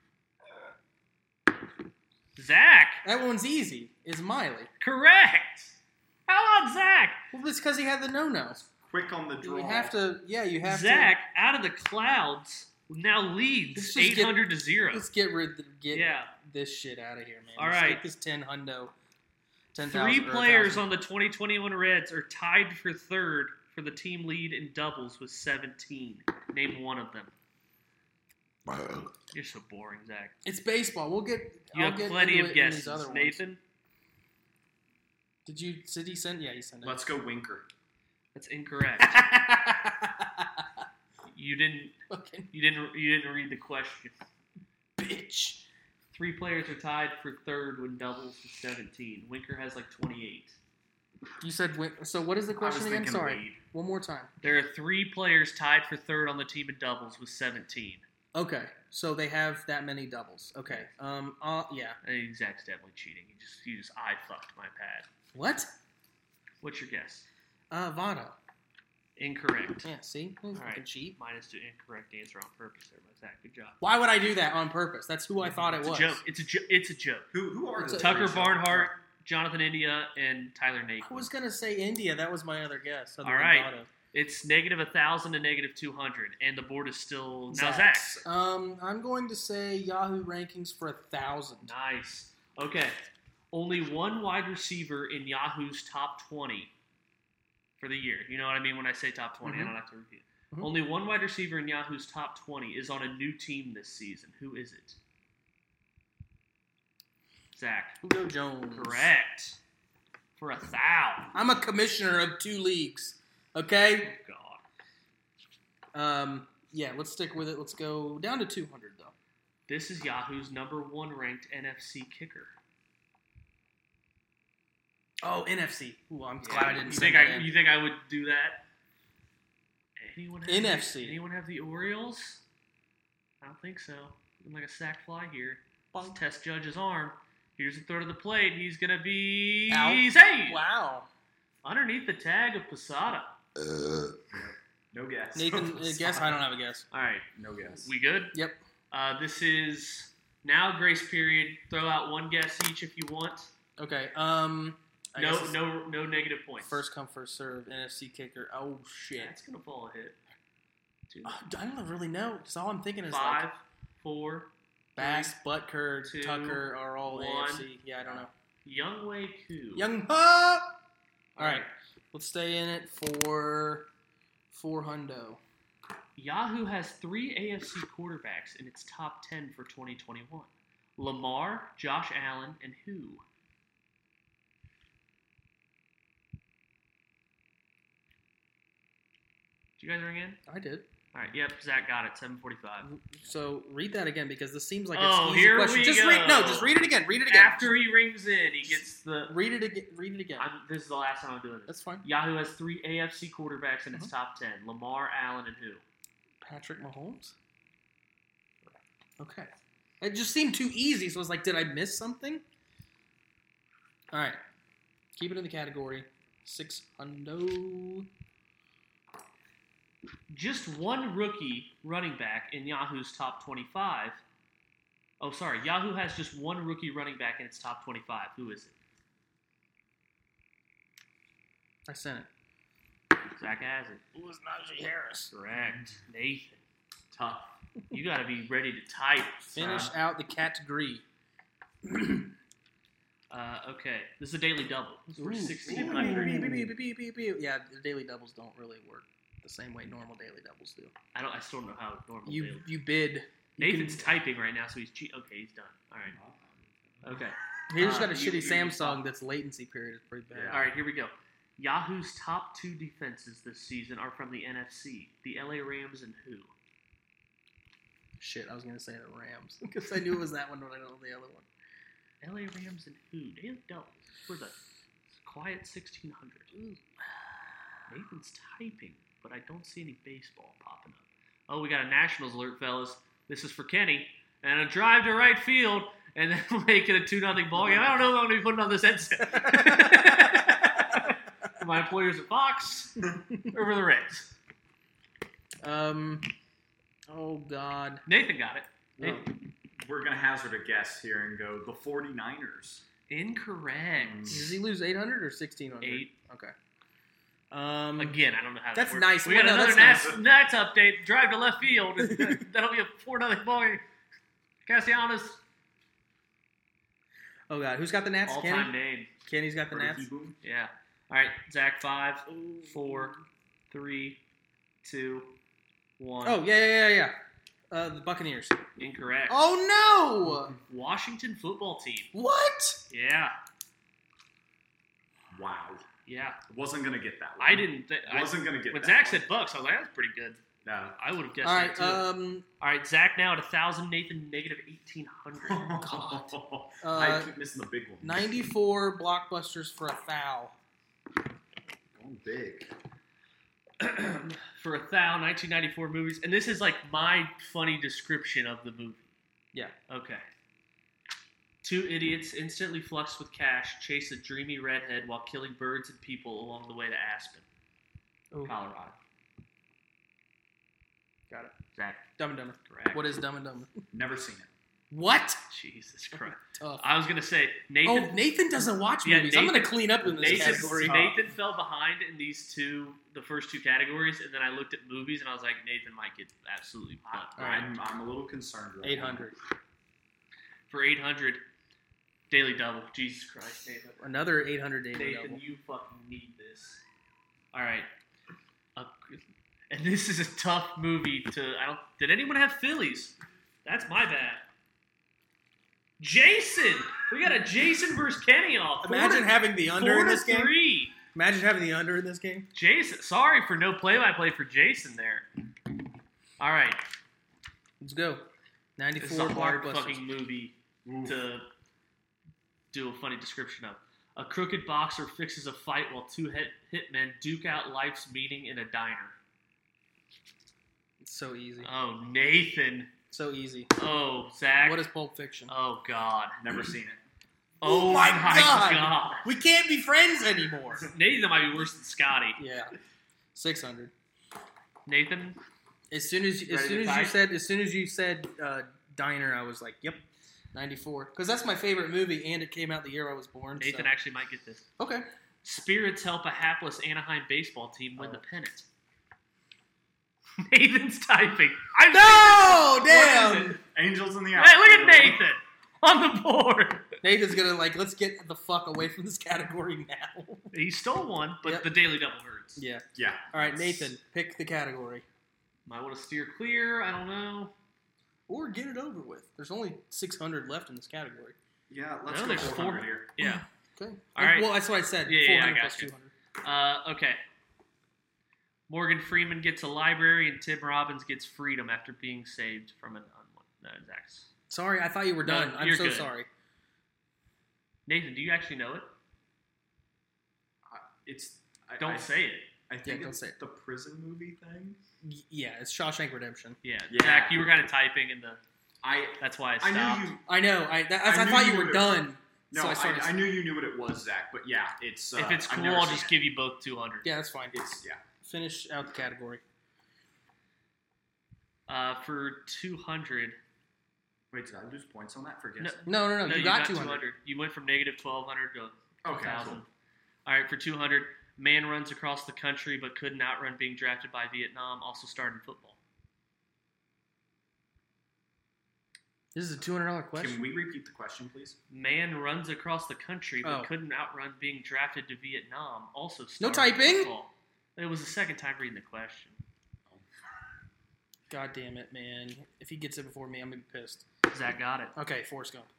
Zach,
That one's easy. Is Miley?
correct. How about Zach?
Well, it's because he had the no-no.
Quick on the draw.
You have to. Yeah, you have
Zach, out of the clouds, now leads
Let's just
800 to 0.
to. Let's get
Yeah.
this shit out of here, man.
All
Let's
right.
get this 10,000. 10,000.
3
or
players
1,000.
on the 2021 Reds are tied for third for the team lead in doubles with 17. Name one of them. You're so boring, Zach.
It's baseball. We'll get.
You
I'll
have
get
plenty
into
of
it in these
guesses.
other ones.
Nathan,
Did he send? Yeah, he sent it.
Let's go Winker.
that's incorrect. You didn't
Fucking
you didn't read the question.
bitch.
3 players are tied for third when doubles with 17. Winker has like 28.
You said so. What is the
I was
question again?
thinking
Sorry.
Wade.
One more time.
There are 3 players tied for third on the team in doubles with 17.
Okay, so they have that many doubles. Okay. Yeah.
I think Zach's definitely cheating. You just eye fucked my pad.
What?
What's your guess?
Votto.
Incorrect.
Yeah. See, he's
All
fucking
right.
cheat.
Minus 2 incorrect answer on purpose there by Zach. Good job.
Why would I do that on purpose? That's who I thought it
It's
was.
a joke. It's a joke.
Who are
It's
the
a-
Tucker
three?
Barnhart, Jonathan India, and Tyler Naquin.
I was gonna say India. That was my other guess. other
All
than
right.
Votto.
It's negative 1,000 to negative 200, and the board is still now
Zach's.
Zach's.
I'm going to say Yahoo rankings for 1,000.
Nice. Okay. Only one wide receiver in Yahoo's top 20 for the year. You know what I mean when I say top 20? I
Mhm.
don't have to repeat.
Mhm.
Only one wide receiver in Yahoo's top 20 is on a new team this season. Who is it? Zach.
Julio Jones.
Correct. For 1,000.
I'm a commissioner of 2 leagues. Okay.
Oh, God.
Yeah. Let's stick with it. Let's go down to 200 though.
This is Yahoo's number 1 ranked NFC kicker.
Oh, NFC. Ooh, I'm glad I didn't
You
say
think
that.
I, you think I would do that? Anyone have
NFC.
Anyone have the Orioles? I don't think so. Looking like a sack fly here. Let's test Judge's arm. Here's the throw to the plate. He's gonna be
Out.
saved
Wow.
underneath the tag of Posada.
No guess.
Nathan, guess? I don't have a guess.
All right,
No guess.
we good?
Yep.
This is now grace period. Throw out one guess each if you want.
Okay. I guess it's
No negative points.
First come, first serve. NFC kicker. Oh shit.
That's gonna fall a hit. 2,
I don't really know. Because all I'm thinking is
5,
like
4.
Bass, Butker,
2,
Tucker are all
1.
AFC. Yeah, I don't know.
Youngway Koo.
Young Pup. All right. Let's stay in it for hundo.
Yahoo has 3 AFC quarterbacks in its top 10 for 2021. Lamar, Josh Allen, and who? Did you guys ring in?
I did.
All right, yep, Zach got it, 7:45.
So read that again because this seems like it's
Oh,
an easy
here
question.
we
Just
go.
just read it again. Read it again.
After he rings in, he gets the...
Read it again. Read it again.
This is the last time I'm doing this.
That's fine.
Yahoo has 3 AFC quarterbacks in its top 10. Lamar, Allen, and who?
Patrick Mahomes? Okay. It just seemed too easy, so I was like, did I miss something? All right. Keep it in the category. 600.
Just one rookie running back in Yahoo's top 25. Oh, sorry. Yahoo has just one rookie running back in its top 25. Who is it?
I sent it.
Zach has it.
It was Najee Harris.
Correct. Nathan.
Tough.
You got to be ready to type.
Finish out the category.
Okay. This is a daily double. This is for
Ooh.
1,600.
Yeah, the daily doubles don't really work the same way normal daily doubles do.
I still don't know how normal
You
daily.
you bid.
Nathan's typing right now, so he's Okay, he's done. All right. Okay.
He just got a
you-
shitty
you-
Samsung that's latency period is pretty bad.
Yeah.
All right, here we go. Yahoo's top 2 defenses this season are from the NFC. The LA Rams and who?
Shit, I was gonna say the Rams because I knew it was that one, but I don't know the other one.
LA Rams and who? Daily doubles for the quiet 1,600. Nathan's typing, but I don't see any baseball popping up. Oh, we got a Nationals alert, fellas. This is for Kenny. And a drive to right field, and then we'll make it a 2-0 ball game. I don't know if I'm going to be putting on this headset. My employers at Fox over the Reds.
Oh God.
Nathan got it. Nathan.
We're going to hazard a guess here and go the 49ers.
Incorrect.
Does he lose 800 or 1600?
8.
Okay.
Again, I don't know how
That's
that works.
nice.
We got
Well, no,
another
that's
Nats update. Drive to left field. That'll be a 4-0 ball game. Castellanos.
Oh God, who's got the Nats?
All-time
Kenny?
name.
Kenny's got the Nats.
Ricky Boom.
Yeah. All right, Zach, 5, 4, 3, 2, 1.
Oh yeah. The Buccaneers.
Incorrect.
Oh no!
Washington football team.
What?
Yeah.
Wow.
Yeah.
Wasn't going to get that one.
I didn't.
Wasn't going to get
When
that
Zach
one.
said Bucks, I was like, that's pretty good.
No.
I would have guessed
All
that
right.
too. All right, Zach now at 1,000. Nathan negative 1,800.
I keep missing the big one.
94 blockbusters for a foul.
Going big.
For 1,000, 1994 movies, and this is like my funny description of the movie.
Yeah.
Okay. 2 idiots instantly fluxed with cash chase a dreamy redhead while killing birds and people along the way to Aspen,
Oh,
Colorado.
got it.
Zach,
Dumb and Dumber.
correct.
What is Dumb and Dumber?
Never seen it.
What?
Jesus Christ.
Tough.
I was gonna say Nathan.
Oh, Nathan doesn't watch
Yeah,
movies. I'm
Nathan-
gonna clean up in this category.
Nathan fell behind in the first 2 categories, and then I looked at movies and I was like, Nathan might get absolutely butt.
I'm a little concerned. Right
800.
For 800, daily double. Jesus Christ, Nathan.
Another 800 daily
Nathan,
double.
you fucking need this. All right. And this is a tough movie to. Did anyone have Phillies? That's my bad. Jason, we got a Jason versus Kenny off.
Imagine having the under in this game.
4-3.
Imagine having the under in this game.
Jason, sorry for no play-by-play for Jason there. All right,
Let's go.
this is
94
a hard
blockbusters.
fucking movie to do a funny description of. A crooked boxer fixes a fight while 2 hitmen duke out life's meaning in a diner.
It's so easy.
Oh, Nathan.
So easy.
Oh, Zach.
What is Pulp Fiction?
Oh, God.
Never seen it.
Oh,
my
my
God.
God.
We can't be friends anymore.
Nathan might be worse than Scotty.
Yeah. 600.
Nathan?
As soon as
Ready to type?
you said diner, I was like, yep, 94. Because that's my favorite movie, and it came out the year I was born.
Nathan
so.
actually might get this.
Okay.
Spirits help a hapless Anaheim baseball team win
Oh.
the pennant. Nathan's typing.
No,
What is
damn.
it?
Angels in the
Hey,
Outfield.
look at Nathan on the board.
Nathan's gonna let's get the fuck away from this category now.
He stole one, but
Yep.
the daily double hurts.
Yeah.
Yeah.
All right, Nathan, pick the category
Might want to steer clear. I don't know.
or get it over with. There's only 600 left in this category.
Yeah, let's
No,
go
there's
400
400
here.
Yeah.
Okay.
All right.
Well, that's what I said.
Yeah,
400
I got
plus
you.
200.
Okay. Morgan Freeman gets a library, and Tim Robbins gets freedom after being saved from an no, Zach's.
Sorry, I thought you were done.
No,
I'm
you're
so
good.
sorry.
Nathan, do you actually know it? Don't say it.
I think
don't
it's
say it.
the prison movie thing.
Yeah, it's Shawshank Redemption.
Yeah.
Yeah.
Zach, you were kind of typing in the. That's why I stopped.
I knew you.
I know. I
knew
thought you
you
were
would've-
done.
No,
so I started.
I knew you knew what it was, Zach. But yeah, it's.
If it's
I've
cool,
never
I'll
seen
just
it.
give you both 200.
Yeah, that's fine.
It's
Finish out the category.
For 200.
Wait, did I lose points on that for
No,
guessing?
No.
no,
You got 200.
You went from negative 1,200 to
Okay,
1,000.
cool.
All right, for 200, man runs across the country but couldn't outrun being drafted by Vietnam. Also starred in football.
This is a $200 question.
Can we repeat the question, please?
Man runs across the country but
Oh.
couldn't outrun being drafted to Vietnam. Also
No
starred in
typing?
football. It was the second time reading the question.
God damn it, man. If he gets it before me, I'm going to be pissed.
Zach got it.
Okay, Forrest Gump.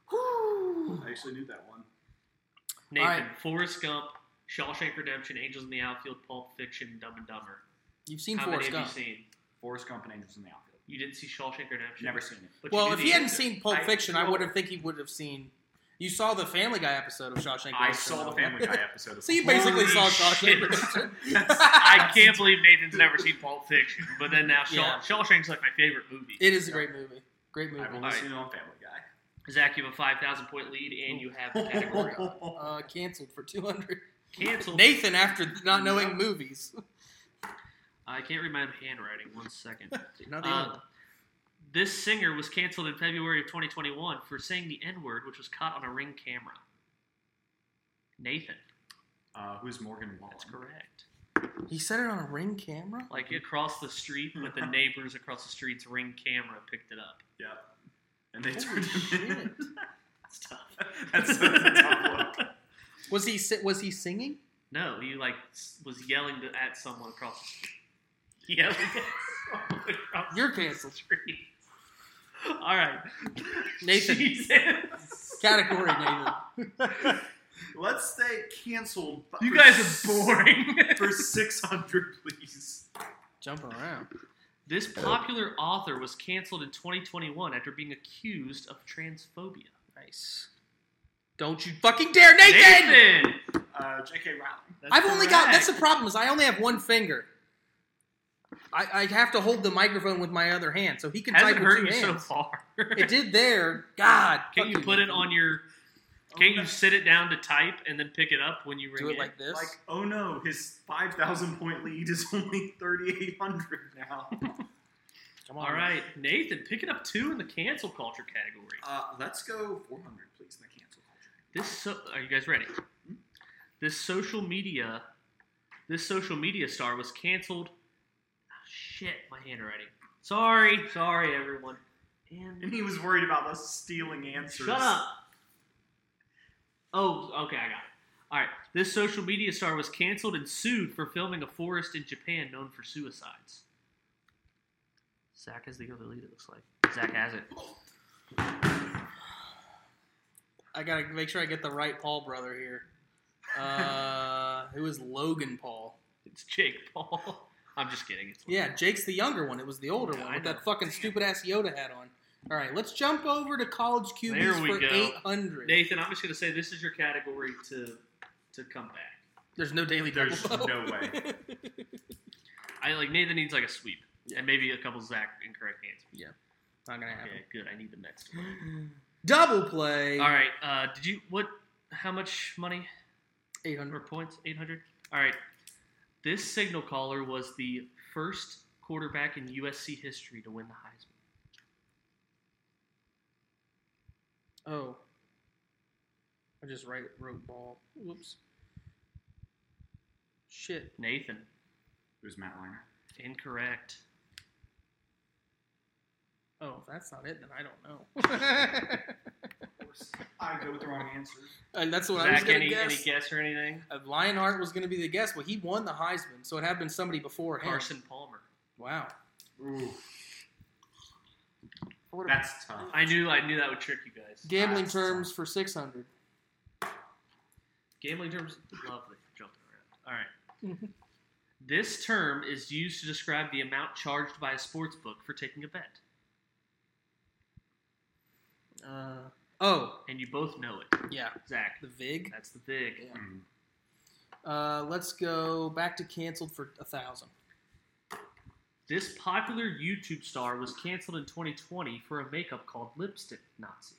I actually knew that one.
Nathan,
All right.
Forrest Gump, Shawshank Redemption, Angels in the Outfield, Pulp Fiction, and Dumb and Dumber.
You've seen
How
Forrest
many
Gump.
have you seen?
Forrest Gump and Angels in the Outfield.
You didn't see Shawshank Redemption?
Never seen it.
But you
Well,
knew
if
the
he hadn't
answer.
seen Pulp
I-
Fiction, I
well-
would have think he would have seen. You saw the Family Guy episode of Shawshank Redemption.
I saw the Family Guy episode. Of
So you basically
Holy
saw
shit.
Shawshank Redemption.
I can't believe Nathan's never seen Pulp Fiction, but then now
Yeah.
Shawshank's like my favorite movie.
It is a great movie. Great movie.
I've only
Alright.
seen it on Family Guy.
Zach, you have a 5,000-point lead, and you have the category.
Canceled for 200.
Canceled.
Nathan after not knowing movies.
I can't read my own handwriting. 1 second.
Not the only one.
This singer was canceled in February of 2021 for saying the N-word, which was caught on a Ring camera. Nathan.
Who's Morgan Wallen?
That's correct.
He said it on a Ring camera?
Like across the street, but the neighbors across the street's Ring camera picked it up.
Yeah. And they
Holy
turned him in.
shit.
That's tough.
That's a tough look.
Was he singing?
No, he was yelling at someone across the street. Yelling at someone across
You're
the
canceled.
street. All right,
Nathan.
Jesus.
Category, Nathan.
Let's stay canceled.
You
for
guys
s-
are boring.
For 600, please.
Jumping around.
This popular author was canceled in 2021 after being accused of transphobia.
Nice. Don't you fucking dare, Nathan!
Nathan!
J.K. Rowling.
That's
I've only got. That's the
correct.
problem. Is I only have one finger. I have to hold the microphone with my other hand, so he can
Hasn't
type
hurt
with
you
two
so
hands.
far.
It did there. God.
Can't you
fuck
put it
Nathan.
on your? Can't you sit it down to type and then pick it up when you ring
Do it
in?
like this?
Like, oh no, his 5,000 point lead is only 3,800 now.
Come on.
All right, Nathan, pick it up 2 in the cancel culture category.
Let's go 400, please, in the cancel culture.
Are you guys ready? This social media star was canceled. Oh, shit, my handwriting. Sorry, everyone.
And he was worried about us stealing answers.
Shut up. Oh, okay, I got it. All right, this social media star was canceled and sued for filming a forest in Japan known for suicides. Zach has the other lead, it looks like. Zach has it.
I gotta make sure I get the right Paul brother here. Who is Logan Paul?
It's Jake Paul. I'm just kidding. It's
Yeah, Jake's the younger one. It was the older
Yeah,
one
I
with
know.
that fucking stupid ass Yoda hat on. All right, let's jump over to college QBs
There we
for
go.
800.
Nathan, I'm just going to say this is your category to come back.
There's no daily double.
There's no way.
Nathan needs like a sweep.
Yeah.
And maybe a couple Zach incorrect answers.
Not gonna happen.
Okay, good. I need the next one.
Double play.
All right. How much money
800.
or points? 800? All right. This signal caller was the first quarterback in USC history to win the Heisman.
Oh. I just wrote ball. Whoops. Shit.
Nathan.
Who's Matt Liner?
Incorrect.
Oh, if that's not it, then I don't know.
Of course. I go with the wrong answer.
And that's what I was
Zach,
going to
any
guess.
guess or anything?
Lionheart was going to be the guess. Well, he won the Heisman, so it had been somebody before him.
Carson Palmer.
Wow.
Ooh,
What a-
that's tough.
I knew that would trick you guys.
Gambling
That's
terms for 600.
Gambling terms, lovely for jumping around. All right. This term is used to describe the amount charged by a sports book for taking a bet. And you both know it.
Yeah.
Zach.
The VIG.
That's the VIG.
Yeah. Let's go back to canceled for 1,000.
This popular YouTube star was canceled in 2020 for a makeup called Lipstick Nazi.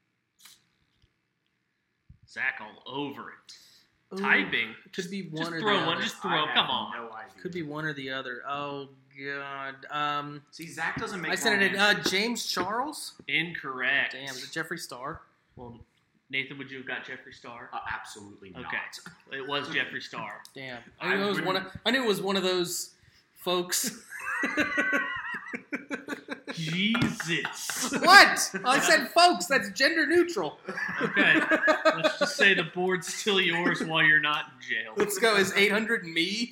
Zach all over it.
Ooh,
Typing.
Could be one
Just
or
throw
the
one.
other.
Just throw. Come on.
No idea.
Could be one or the other. Oh God.
See, Zach doesn't make.
I said it in
answers.
James Charles.
Incorrect.
Damn, is it Jeffree Star?
Well, Nathan, would you have got Jeffree Star?
Absolutely not.
Okay. It was Jeffree Star.
Damn. I knew it was one of those folks.
Jesus.
What? I said folks. That's gender neutral.
Okay. Let's just say the board's still yours while you're not in jail.
Let's go. Is 800 me?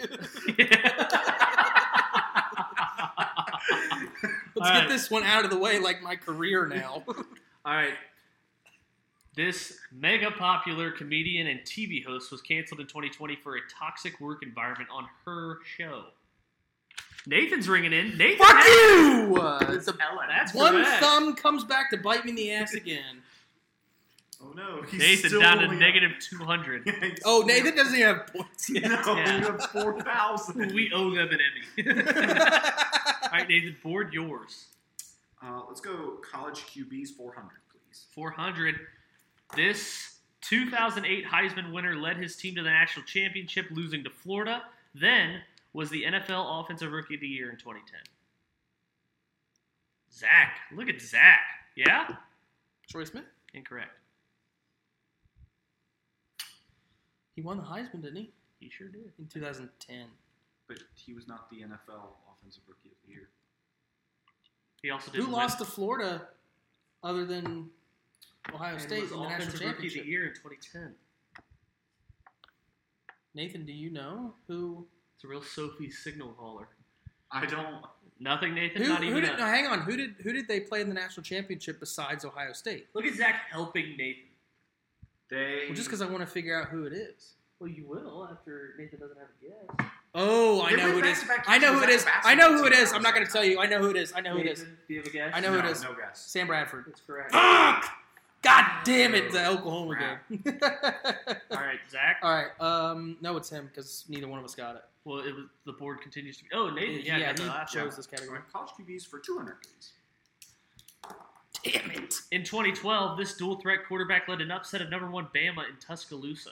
Let's get this one out of the way, like my career now.
All right. This mega popular comedian and TV host was canceled in 2020 for a toxic work environment on her show. Nathan's ringing in. Nathan,
Fuck you!
It's Ellen.
That's
One
correct.
thumb comes back to bite me in the ass again.
Oh no, he's
Nathan
still
down to
only
negative 200.
Oh, Nathan doesn't even have points yet.
No,
Yeah.
you have 4,000.
We owe them an Emmy. All right, Nathan, board yours.
Let's go college QBs 400, please.
400. This 2008 Heisman winner led his team to the national championship, losing to Florida. Then was the NFL Offensive Rookie of the Year in 2010. Zach. Look at Zach. Yeah?
Troy Smith?
Incorrect.
He won the Heisman, didn't he?
He sure did.
In 2010.
But he was not the NFL Offensive Rookie of the Year.
He also did
Who lost to Florida other than Ohio State in the national
Offensive Rookie of
championship?
the Year in 2010.
Nathan, do you know who?
It's a real Sophie signal caller.
I don't.
Nothing, Nathan?
Who
Not even
did? No, hang on. Who did they play in the national championship besides Ohio State?
Look at Zach helping Nathan.
Well, just because I want to figure out who it is.
Well, you will after Nathan doesn't have a guess.
Oh, I
They
know who
play
it is.
back-to-back
I know
teams
who it is.
as a
I know who it
basketball
is.
team.
I'm not going to tell you. I know who it is. I know who it is.
Nathan, do you have a guess?
I know who it is.
No guess.
Sam Bradford.
That's correct.
Fuck! God damn it, the Oklahoma game.
All right, Zach.
All right. No, it's him because neither one of us got it.
Well, it was the board continues to be. Oh, Nathan. Yeah,
Yeah,
got the
he
last
chose
one.
this
All
category.
right, college QBs for 200, please.
Damn it.
In 2012, this dual threat quarterback led an upset of number 1 Bama in Tuscaloosa.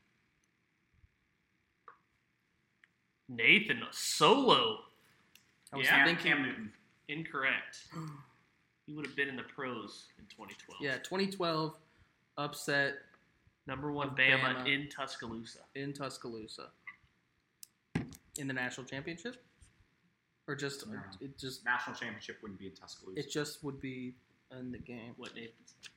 Nathan solo.
I was
Yeah.
thinking.
Cam Newton.
Incorrect. He would have been in the pros in 2012.
Yeah, 2012 upset
Number 1
Of
Bama,
Bama.
in Tuscaloosa.
in Tuscaloosa in the national championship, or just
No.
it just
National championship wouldn't be in Tuscaloosa.
it just would be in the game.
What Nathan said.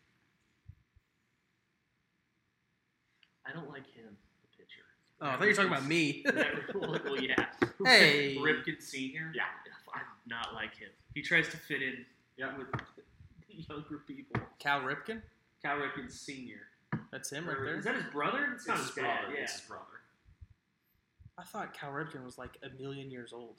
I don't like him, the pitcher.
Oh, I thought you were talking about me.
Well, yeah.
Hey.
Ripken Sr.
Yeah.
I do not like him. He tries to fit in
Yeah.
with younger people.
Cal Ripken,
Cal Ripken Sr.
that's him right there.
Is that his brother? It's not his
his
dad.
brother.
Yeah.
It's his brother.
I thought Cal Ripken was like a million years old.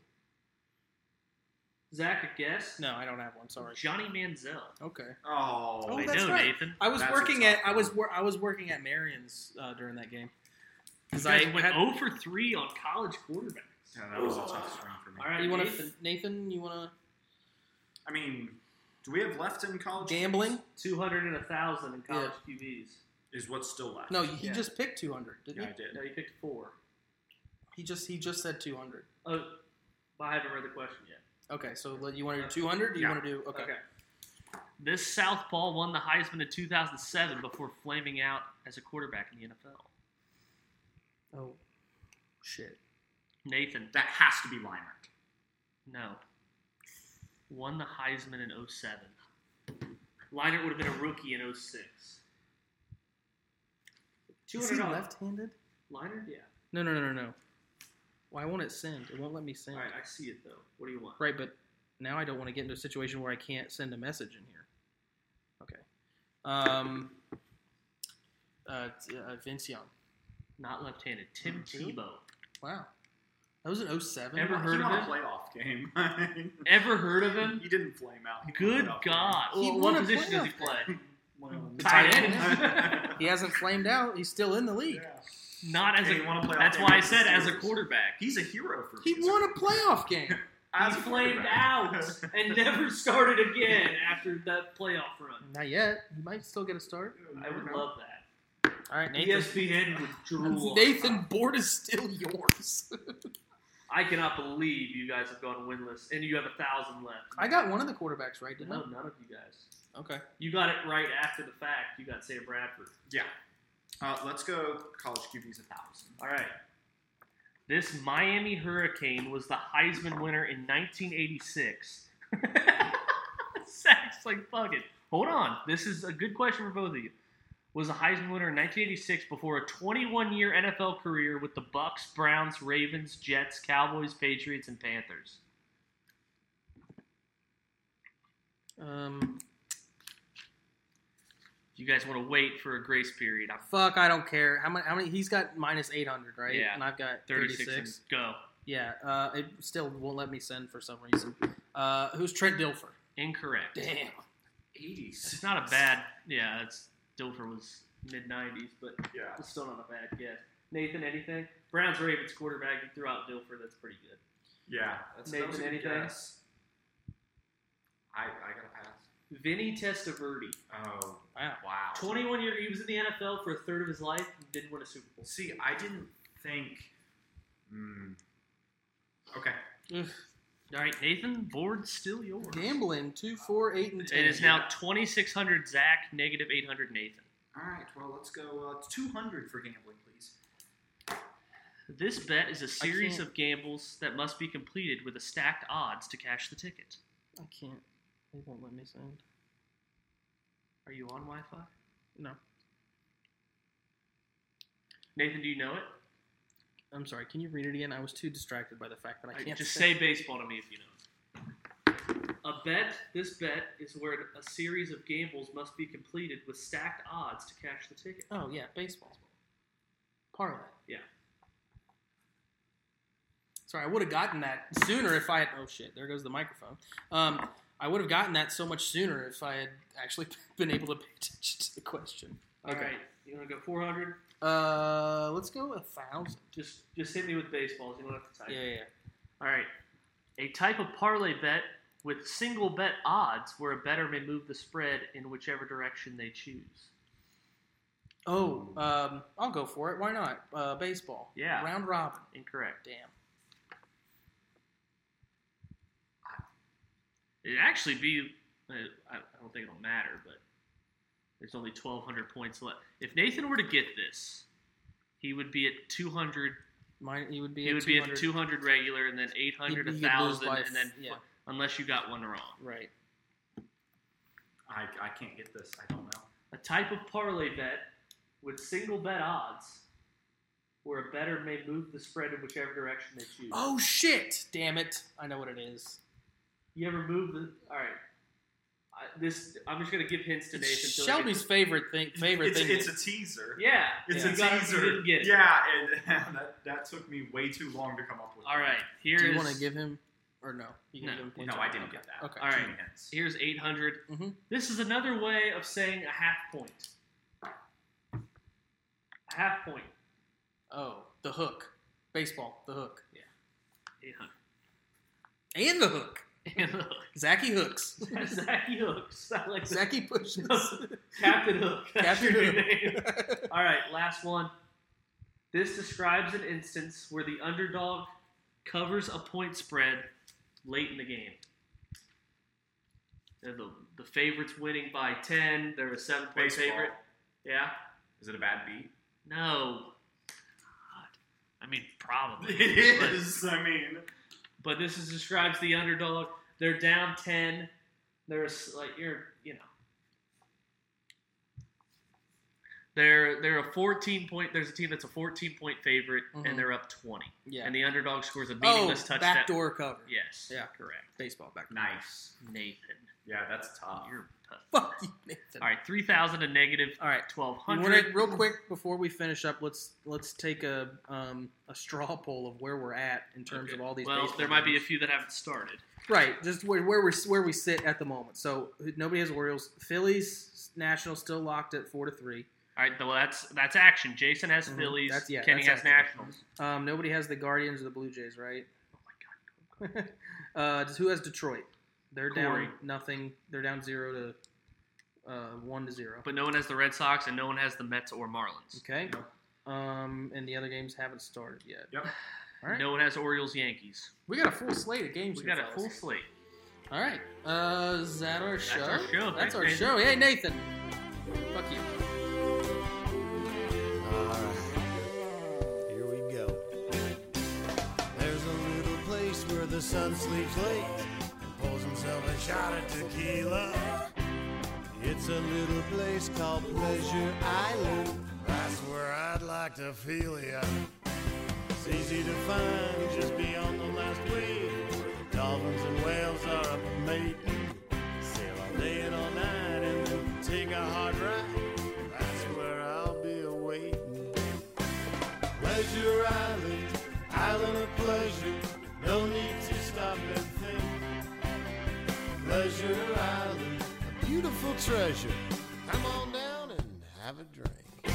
Zach, a guess?
No, I don't have one. Sorry.
Johnny Manziel.
Okay.
Oh,
Oh,
I
that's
know,
right.
Nathan.
I was
That's
working
a
at
tough
I was working at Marion's during that game. Because
I
I
went
had,
0 for 3 on college quarterbacks.
yeah, that was a tough string for me.
All right,
you want
Nathan.
to Nathan? You want
I mean, do we have left in college?
to gambling?
200 and 1,000 in college QBs.
Is what's still left?
No, he
Yeah.
just picked 200, didn't
Yeah, I
he?
did.
No, you picked 4.
He just said 200.
Oh, I haven't read the question yet.
Okay, so you want to do 200? Or you
Yeah.
want to do okay?
This southpaw won the Heisman in 2007 before flaming out as a quarterback in the NFL.
Oh, shit.
Nathan,
That has to be Leinart.
no. Won the Heisman in 07. Leinart would have been a rookie in 06.
Is he
$200.
left-handed?
Leinart? Yeah.
No. Why won't it send? It won't let me send.
All right, I see it, though. What do you want?
Right, but now I don't want to get into a situation where I can't send a message in here. Okay. Vince Young.
Not left-handed. Tim
Really?
Tebow.
Wow. That was in 07.
Ever heard
he
of
won
him?
a playoff game.
Ever heard of him?
He didn't flame out. He
Good
won a playoff
God.
He
Well,
won
what
a
position does he
playoff
play?
The
Tight
tight
end.
end. He hasn't flamed out. He's still in the league.
Yeah.
Not as
And he won a playoff
That's
game
why I
against the
said as a
Steelers.
quarterback.
He's a hero for me.
He won a playoff game.
As
He
a
flamed
quarterback.
out and never started again after that playoff run.
Not yet. He might still get a start.
I would love that.
All right, Nathan.
ESPN would drool.
Nathan, board is still yours.
I cannot believe you guys have gone winless, and you have 1,000 left.
I got one of the quarterbacks right, didn't
No, none of you guys.
I? Okay.
You got it right after the fact. You got Sam Bradford.
Yeah. Let's go college QB's 1,000.
All right. This Miami Hurricane was the Heisman winner in 1986. Zach's like, fuck it. Hold on. This is a good question for both of you. Was a Heisman winner in 1986 before a 21-year NFL career with the Bucks, Browns, Ravens, Jets, Cowboys, Patriots, and Panthers. You guys want to wait for a grace period? I'm
Fuck, I don't care. How many? He's got minus 800, right?
Yeah.
And I've got
36
36.
and go.
Yeah. It still won't let me send for some reason. Who's Trent Dilfer?
Incorrect.
Damn.
80s.
It's not a bad. Yeah, Dilfer was mid-90s, but
Yeah.
it's still not a bad guess. Nathan, anything? Browns Ravens quarterback. You threw out Dilfer. That's pretty good.
Yeah. That
Nathan,
was a good
anything?
guess. I got to pass.
Vinny Testaverde.
Oh,
Wow.
wow.
21 year. He was in the NFL for a third of his life and didn't win a Super Bowl.
See, I didn't think. Okay.
All right, Nathan. Board's still yours.
Gambling 2, 4, 8, and 10.
It is now 2,600 Zach, negative 800 Nathan.
All right. Well, let's go 200 for gambling, please.
This bet is a series
can't-
of gambles that must be completed with a stacked odds to cash the ticket.
I can't. They won't let me send.
Are you on Wi-Fi?
No.
Nathan, do you know it?
I'm sorry. Can you read it again? I was too distracted by the fact that I can't.
Just say baseball to me if you know. This bet is where a series of gambles must be completed with stacked odds to cash the ticket.
Oh yeah, baseball. Parlay.
Yeah.
Sorry, I would have gotten that sooner if I had. Oh shit! There goes the microphone. I would have gotten that so much sooner if I had actually been able to pay attention to the question.
All right, you want to go 400?
Let's go 1,000.
Just hit me with baseballs. You don't have to type.
Yeah.
All right. A type of parlay bet with single bet odds where a bettor may move the spread in whichever direction they choose.
Oh, I'll go for it. Why not? Baseball.
Yeah.
Round robin.
Incorrect.
Damn.
It'd actually be, I don't think it'll matter, but there's only 1,200 points left. If Nathan were to get this, he would be at 200.
He would be.
He
at
would
200.
be at 200 regular, and then 800,
He could lose
1,000,
by
and then
yeah.
unless you got one wrong.
Right.
I can't get this. I don't know.
A type of parlay bet with single bet odds where a bettor may move the spread in whichever direction they choose.
Oh shit! Damn it! I know what it is.
You ever move the? All right. I'm just gonna give hints to Nathan.
It's
till
Shelby's favorite thing.
It's a teaser.
Yeah,
It's
you
a
got it,
teaser.
You didn't get it.
Yeah, and that took me way too long to come up with.
All right.
Do you
Here's
want to give him or no? You can
No.
give him
No,
points.
I didn't get that.
Okay.
All right.
Too many hints.
here's 800.
Mhm.
This is another way of saying a half point. A half point.
Oh, the hook. Baseball. The hook.
800.
And the hook.
And look,
Zachy hooks.
Zachy Hooks. I like that.
Zachy pushes.
Captain Hook. That's
Captain
your new
Hook.
name. All right, last one. This describes an instance where the underdog covers a point spread late in the game. They're the favorites winning by 10. They're a 7-point
Baseball.
favorite. Yeah?
Is it a bad beat?
No. God. I mean, probably.
It
But-
is. I mean,
But this describes the underdog. They're down 10. There's they're a 14-point. There's a team that's a 14-point favorite,
Mhm.
and they're up 20.
Yeah.
And the underdog scores a
Oh,
meaningless touchdown.
backdoor cover.
Yes.
Yeah.
Correct.
Baseball backdoor.
nice.
Nathan.
Yeah, that's tough.
You're tough.
Fuck you, Nathan.
All right, 3,000 to negative
All right.
1,200.
Real quick before we finish up, let's take a straw poll of where we're at in terms of all these.
Well,
baseball
there might be a
games.
few that haven't started.
Right, just where we sit at the moment. So nobody has Orioles. Phillies, Nationals still locked at 4-3.
All right, well, that's action. Jason has Phillies. Kenny has
that's action.
Nationals.
Nobody has the Guardians or the Blue Jays, right?
Oh, my God.
Who has Detroit? They're
Corey.
down nothing. They're down 0 to 1-0.
But no one has the Red Sox, and no one has the Mets or Marlins.
Okay. And the other games haven't started yet.
Yep.
All right.
No one has Orioles, Yankees.
We got a full slate of games.
We
here,
got a
fellas.
full slate.
All right. Is that our show?
our show.
That's
Thanks,
our
Nathan.
show. Hey, Nathan. Fuck you.
Alright, here we go. There's a little place where the sun sleeps late and pulls himself a shot of tequila. It's a little place called Pleasure Island. That's where I'd like to feel ya. It's easy to find just beyond the last wave, where the dolphins and whales are up mating. Sail all day and all night and then take a hard ride. That's where I'll be awaiting. Pleasure Island, island of pleasure. No need to stop and think. Pleasure Island, a beautiful treasure. Come on down and have a drink.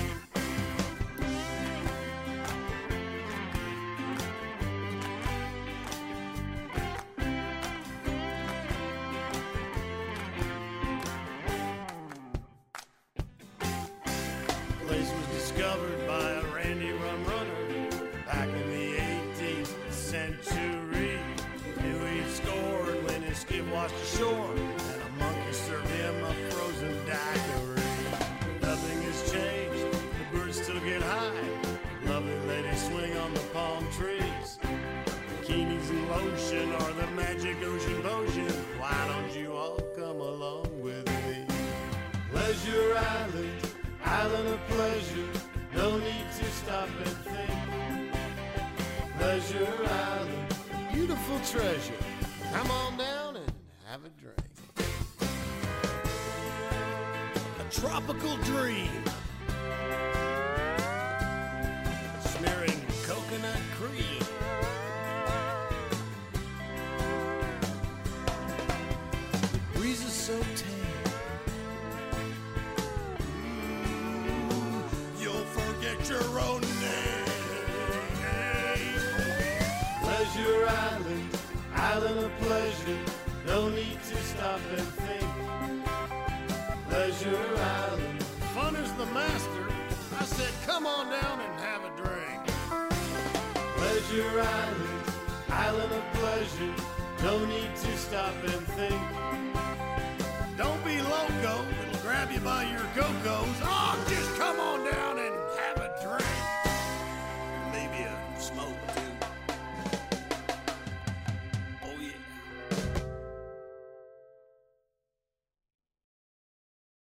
Place was discovered by a Randy Rum Runner back in the 18th century. Knew he'd scored when his skiff washed ashore, and a monkey served him a frozen daiquiri. Nothing has changed, the birds still get high. Lovely ladies swing on the palm trees. Bikinis and lotion are the magic ocean potion. Why don't you all come along with me? Pleasure Island, island of pleasure, no need to stop and think. Pleasure Island, beautiful treasure. Come on down and have a drink. A tropical dream, smearing coconut cream. The breeze is so tame. You'll forget your own name. Pleasure Island, island of pleasure. No need to stop and think. Pleasure Island, fun is the master. I said, come on down and have a drink. Pleasure Island, island of pleasure. No need to stop and think.